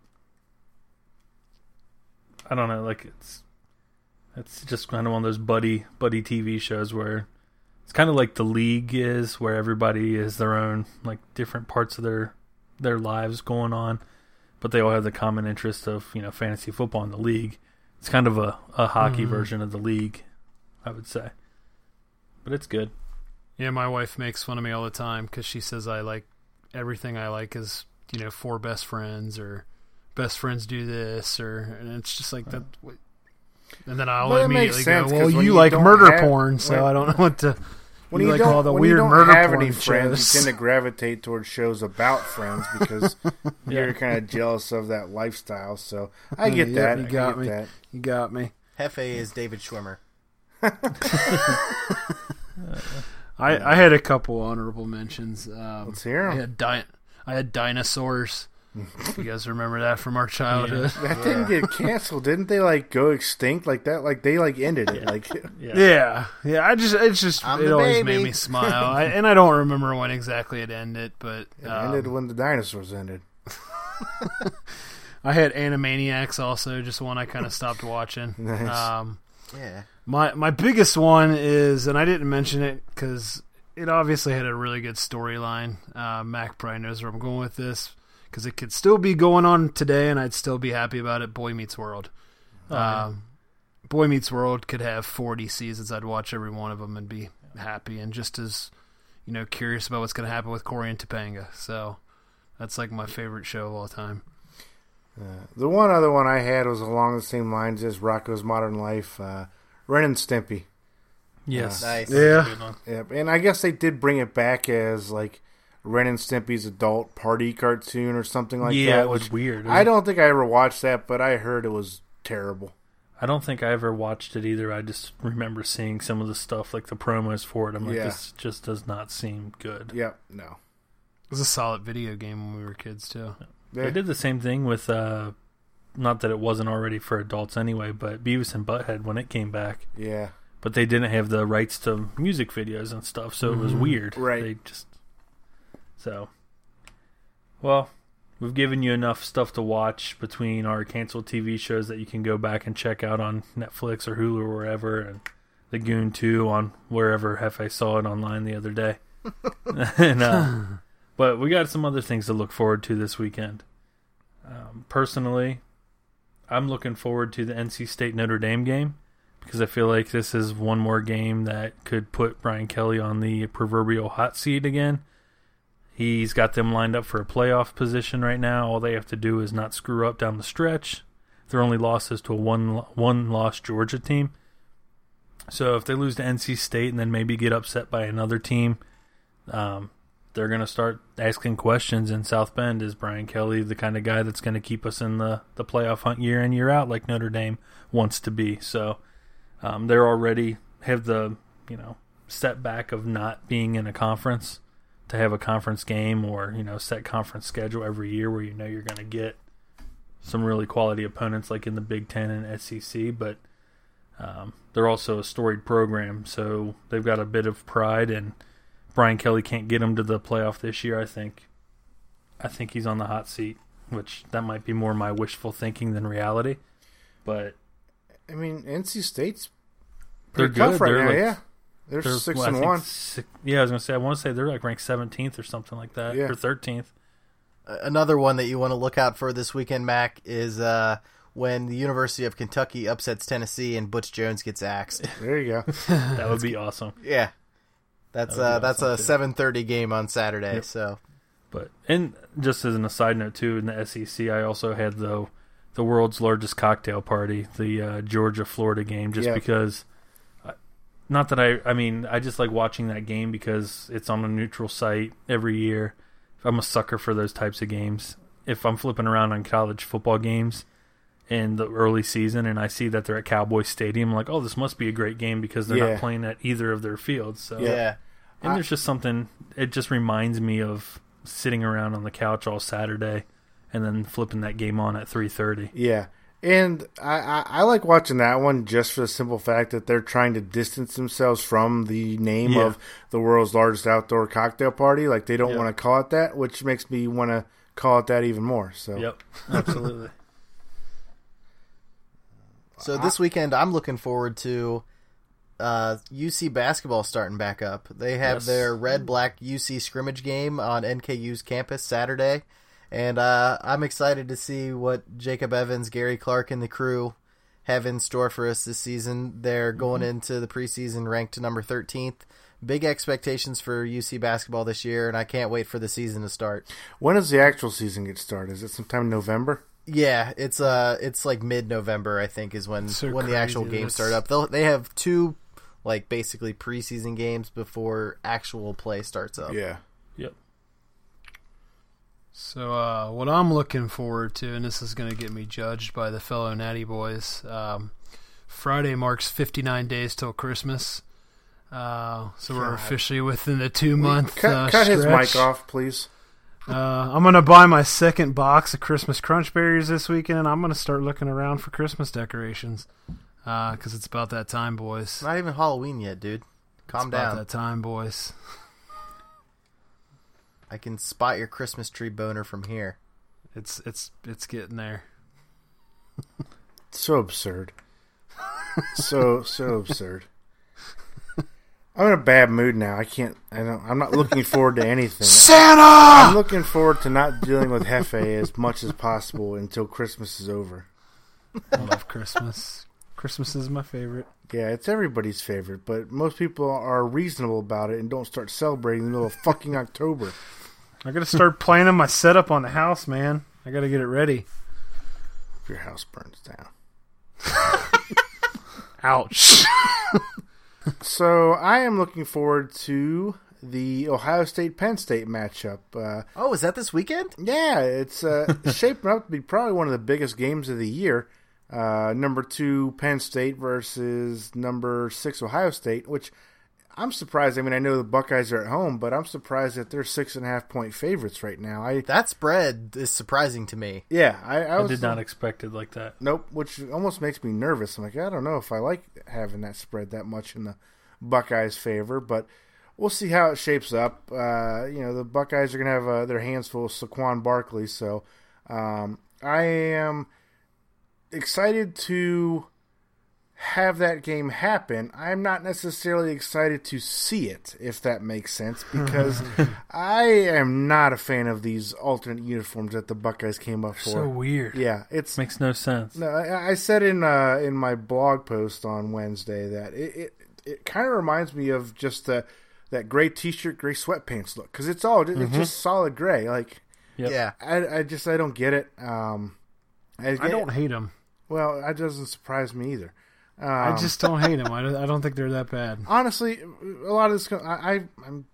I don't know, like it's it's just kind of one of those buddy buddy T V shows where it's kind of like The League is, where everybody is their own, like different parts of their their lives going on, but they all have the common interest of, you know, fantasy football in the league. It's kind of a, a hockey Mhm. version of The League, I would say. But it's good. Yeah, my wife makes fun of me all the time because she says I like everything I like is, you know, four best friends or best friends do this, or and it's just like that. And then I'll But it makes immediately sense, go, 'cause "Well, when you you like don't murder have- porn, so when- I don't know what to." When you you, like don't, all the when weird you don't murder have porn any friends, shows. you tend to gravitate towards shows about friends because you're kind of jealous of that lifestyle. So I get Yeah, that. you I got get me. that. You got me. Hefe is David Schwimmer. I, I had a couple honorable mentions. Um, Let's hear 'em. I had, di- I had dinosaurs. If you guys remember that from our childhood. That didn't get canceled, didn't they? Like go extinct like that? Like they like ended it. Like Yeah. Yeah, yeah. I just, it's just, I'm it the always baby. made me smile. I, and I don't remember when exactly it ended, but it um, ended when the dinosaurs ended. I had Animaniacs also, just one I kind of stopped watching. Nice. Um, Yeah. my my biggest one is, and I didn't mention it because it obviously had a really good storyline. Uh, Mac probably knows where I'm going with this because it could still be going on today, and I'd still be happy about it. Boy Meets World. Oh, yeah. um, Boy Meets World could have forty seasons. I'd watch every one of them and be happy, and just as, you know, curious about what's going to happen with Corey and Topanga. So That's like my favorite show of all time. Uh, the one other one I had was along the same lines as Rocko's Modern Life, uh, Ren and Stimpy. Yes. Uh, nice. Yeah. Yeah, and I guess they did bring it back as like Ren and Stimpy's adult party cartoon or something like yeah, that. it was which weird. I don't think I ever watched that, but I heard it was terrible. I don't think I ever watched it either. I just remember seeing some of the stuff, like the promos for it. I'm like, Yeah. this just does not seem good. Yep, no. It was a solid video game when we were kids, too. Yeah. They did the same thing with, uh, not that it wasn't already for adults anyway, but Beavis and Butthead when it came back. Yeah. But they didn't have the rights to music videos and stuff, so it was weird. Right. They just so. Well, we've given you enough stuff to watch between our canceled T V shows that you can go back and check out on Netflix or Hulu or wherever, and The Goon two on wherever Hefe saw it online the other day. and, uh, but we got some other things to look forward to this weekend. Um, personally, I'm looking forward to the N C State Notre Dame game because I feel like this is one more game that could put Brian Kelly on the proverbial hot seat again. He's got them lined up for a playoff position right now. All they have to do is not screw up down the stretch. Their only loss is to a one one loss Georgia team. So if they lose to N C State and then maybe get upset by another team, um, they're going to start asking questions in South Bend. Is Brian Kelly the kind of guy that's going to keep us in the, the playoff hunt year in, year out like Notre Dame wants to be? So um, they're already have the, you know, setback of not being in a conference to have a conference game or, you know, set conference schedule every year where you know you're going to get some really quality opponents like in the Big Ten and S E C, but um, they're also a storied program, so they've got a bit of pride, and Brian Kelly can't get them to the playoff this year. I think I think he's on the hot seat, which that might be more my wishful thinking than reality, but I mean, N C State's they're pretty tough good. right They're now, like, yeah. They're, They're six well, I and think one. Six, yeah, I was gonna say. I want to say they're like ranked seventeenth or something like that, Yeah. or thirteenth. Another one that you want to look out for this weekend, Mac, is uh, when the University of Kentucky upsets Tennessee and Butch Jones gets axed. There you go. That would be awesome. Yeah, that's That would be uh, that's awesome, a too. seven thirty game on Saturday. Yep. So But and just as an aside note too, in the S E C, I also had the the world's largest cocktail party, the uh, Georgia Florida game, just Yeah. because. I, not that I, I mean, I just like watching that game because it's on a neutral site every year. I'm a sucker for those types of games. If I'm flipping around on college football games in the early season and I see that they're at Cowboy Stadium, I'm like, oh, this must be a great game because they're Yeah. not playing at either of their fields. So yeah, and there's just something, it just reminds me of sitting around on the couch all Saturday and then flipping that game on at three thirty. Yeah. And I, I, I like watching that one just for the simple fact that they're trying to distance themselves from the name Yeah. of the world's largest outdoor cocktail party. Like, they don't Yep. want to call it that, which makes me want to call it that even more. So Yep, absolutely. so this weekend I'm looking forward to uh, U C basketball starting back up. They have Yes. their red black U C scrimmage game on N K U's campus Saturday. And uh, I'm excited to see what Jacob Evans, Gary Clark, and the crew have in store for us this season. They're going into the preseason ranked number thirteenth. Big expectations for U C basketball this year, and I can't wait for the season to start. when does the actual season get started? Is it sometime in November? Yeah, it's uh, it's like mid-November, I think, is when So when the actual crazy. games That's- start up. They'll they have two, like basically preseason games before actual play starts up. Yeah. Yep. So uh, what I'm looking forward to, and this is going to get me judged by the fellow Natty Boys, um, Friday marks fifty-nine days till Christmas. Uh, so we're God. officially within the two-month Cut, uh, cut his stretch. mic off, please. Uh, I'm going to buy my second box of Christmas Crunch Berries this weekend, and I'm going to start looking around for Christmas decorations because it's about that time, boys. It's not even Halloween yet, dude. Calm it's about down. that time, boys. I can spot your Christmas tree boner from here. It's it's it's getting there. So absurd. so so absurd. I'm in a bad mood now. I can't. I don't. I'm not looking forward to anything. Santa! I'm looking forward to not dealing with Hefe as much as possible until Christmas is over. I love Christmas. Christmas is my favorite. Yeah, it's everybody's favorite, but most people are reasonable about it and don't start celebrating in the middle of fucking October. I got to start planning my setup on the house, man. I got to get it ready. If your house burns down. Ouch. So I am looking forward to the Ohio State-Penn State matchup. Uh, Oh, is that this weekend? yeah, it's uh, shaping up to be probably one of the biggest games of the year. Uh, number two Penn State versus number six Ohio State, which I'm surprised. I mean, I know the Buckeyes are at home, but I'm surprised that they're six and a half point favorites right now. I That spread is surprising to me. yeah, I, I, I was, did not expect it like that. Nope, which almost makes me nervous. I'm like, I don't know if I like having that spread that much in the Buckeyes' favor, but we'll see how it shapes up. Uh, you know, the Buckeyes are going to have uh, their hands full of Saquon Barkley, so um, I am excited to have that game happen. I'm not necessarily excited to see it, if that makes sense, because I am not a fan of these alternate uniforms that the Buckeyes came up for. So weird. Yeah, it's Makes no sense. no. I, I said in uh, in my blog post on Wednesday that it it, it kind of reminds me of just the that gray T-shirt, gray sweatpants look, because it's all it's Mm-hmm. just solid gray. Like, Yep. Yeah. I I just I don't get it. Um, I, I don't hate them. Well, that doesn't surprise me either. Um, I just don't hate them. I don't, I don't think they're that bad. honestly, a lot of this, I, I I'm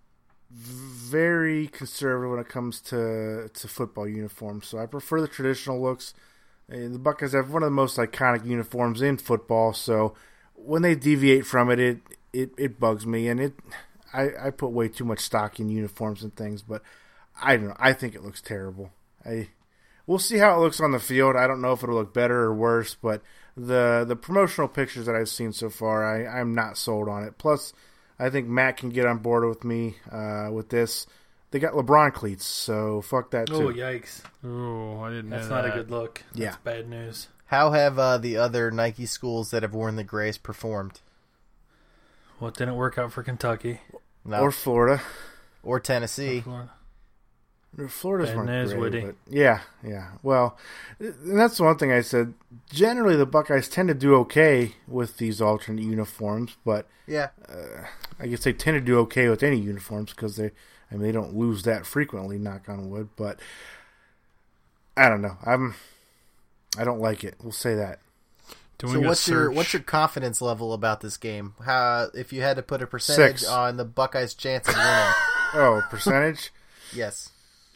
very conservative when it comes to to football uniforms. So I prefer the traditional looks. Uh, The Buckeyes have one of the most iconic uniforms in football. So when they deviate from it, it it, it bugs me, and it I, I put way too much stock in uniforms and things. But I don't know. I think it looks terrible. I we'll see how it looks on the field. I don't know if it'll look better or worse, but the the promotional pictures that I've seen so far, I, I'm not sold on it. Plus, I think Matt can get on board with me uh, with this. They got LeBron cleats, so fuck that Oh, too. yikes. Oh, I didn't That's know not that. a good look. Yeah. That's bad news. How have uh, the other Nike schools that have worn the grays performed? Well, it didn't work out for Kentucky. No. Or Or, Florida. Tennessee. Florida's Bad weren't news, great, Woody. but yeah, yeah. Well, and that's the one thing I said. Generally, the Buckeyes tend to do okay with these alternate uniforms, but Yeah. I guess they tend to do okay with any uniforms because they, I mean, they don't lose that frequently. Knock on wood, but I don't know. I'm, I don't like it. We'll say that. Doing So a what's your search. what's your confidence level about this game? How if you had to put a percentage Six. on the Buckeyes' chance of winning? Oh, percentage. Yes.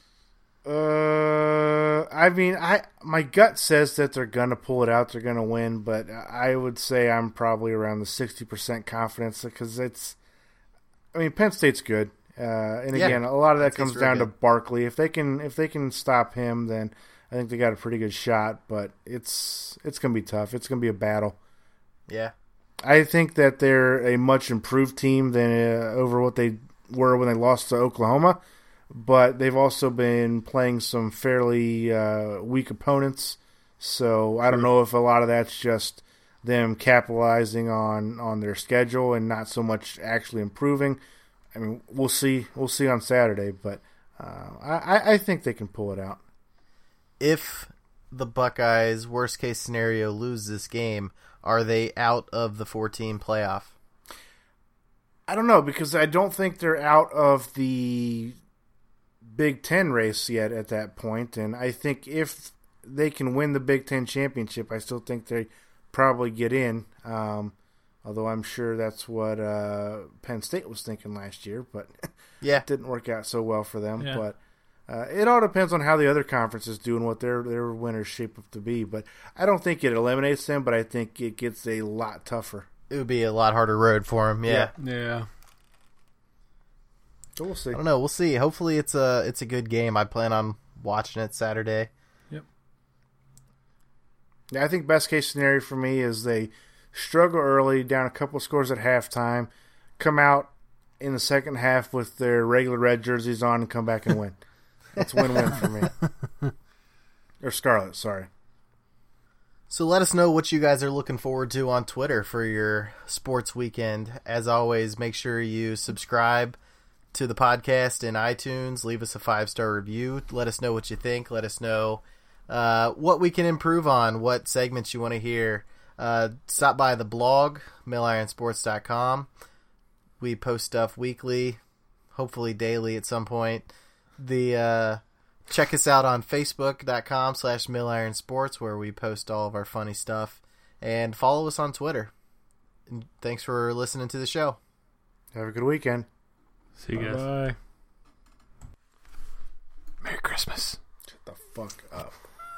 Uh, I mean, I my gut says that they're gonna pull it out. They're gonna win, but I would say I'm probably around the sixty percent confidence because it's. I mean, Penn State's good, uh, and Yeah. again, a lot of that Penn comes State's real down to good. Barkley. If they can, if they can stop him, then I think they got a pretty good shot. But it's it's gonna be tough. It's gonna be a battle. Yeah. I think that they're a much improved team than uh, over what they were when they lost to Oklahoma. But they've also been playing some fairly uh, weak opponents, so I don't know if a lot of that's just them capitalizing on, on their schedule and not so much actually improving. I mean, we'll see. We'll see on Saturday, but uh, I, I think they can pull it out. If the Buckeyes, worst case scenario, lose this game, are they out of the four-team playoff? I don't know because I don't think they're out of the Big Ten race yet at that point, and I think if they can win the Big Ten championship, I still think they probably get in. Um, although I'm sure that's what uh, Penn State was thinking last year, but Yeah. it didn't work out so well for them. Yeah. But uh, it all depends on how the other conferences do and what their their winners shape up to be. But I don't think it eliminates them, but I think it gets a lot tougher. It would be a lot harder road for them. Yeah. Yeah. So we'll see. I don't know. We'll see. Hopefully, it's a it's a good game. I plan on watching it Saturday. Yeah, I think best case scenario for me is they struggle early, down a couple of scores at halftime, come out in the second half with their regular red jerseys on, and come back and win. That's win-win for me. Or Scarlet, sorry. So let us know what you guys are looking forward to on Twitter for your sports weekend. As always, make sure you subscribe to the podcast in iTunes. Leave us a five-star review. Let us know what you think. Let us know uh, what we can improve on, what segments you want to hear. Uh, stop by the blog, mill iron sports dot com. We post stuff weekly, hopefully daily at some point. The uh, check us out on Facebook.com slash Milliron Sports, where we post all of our funny stuff. And follow us on Twitter. And thanks for listening to the show. Have a good weekend. See you guys. Bye. Merry Christmas. Shut the fuck up.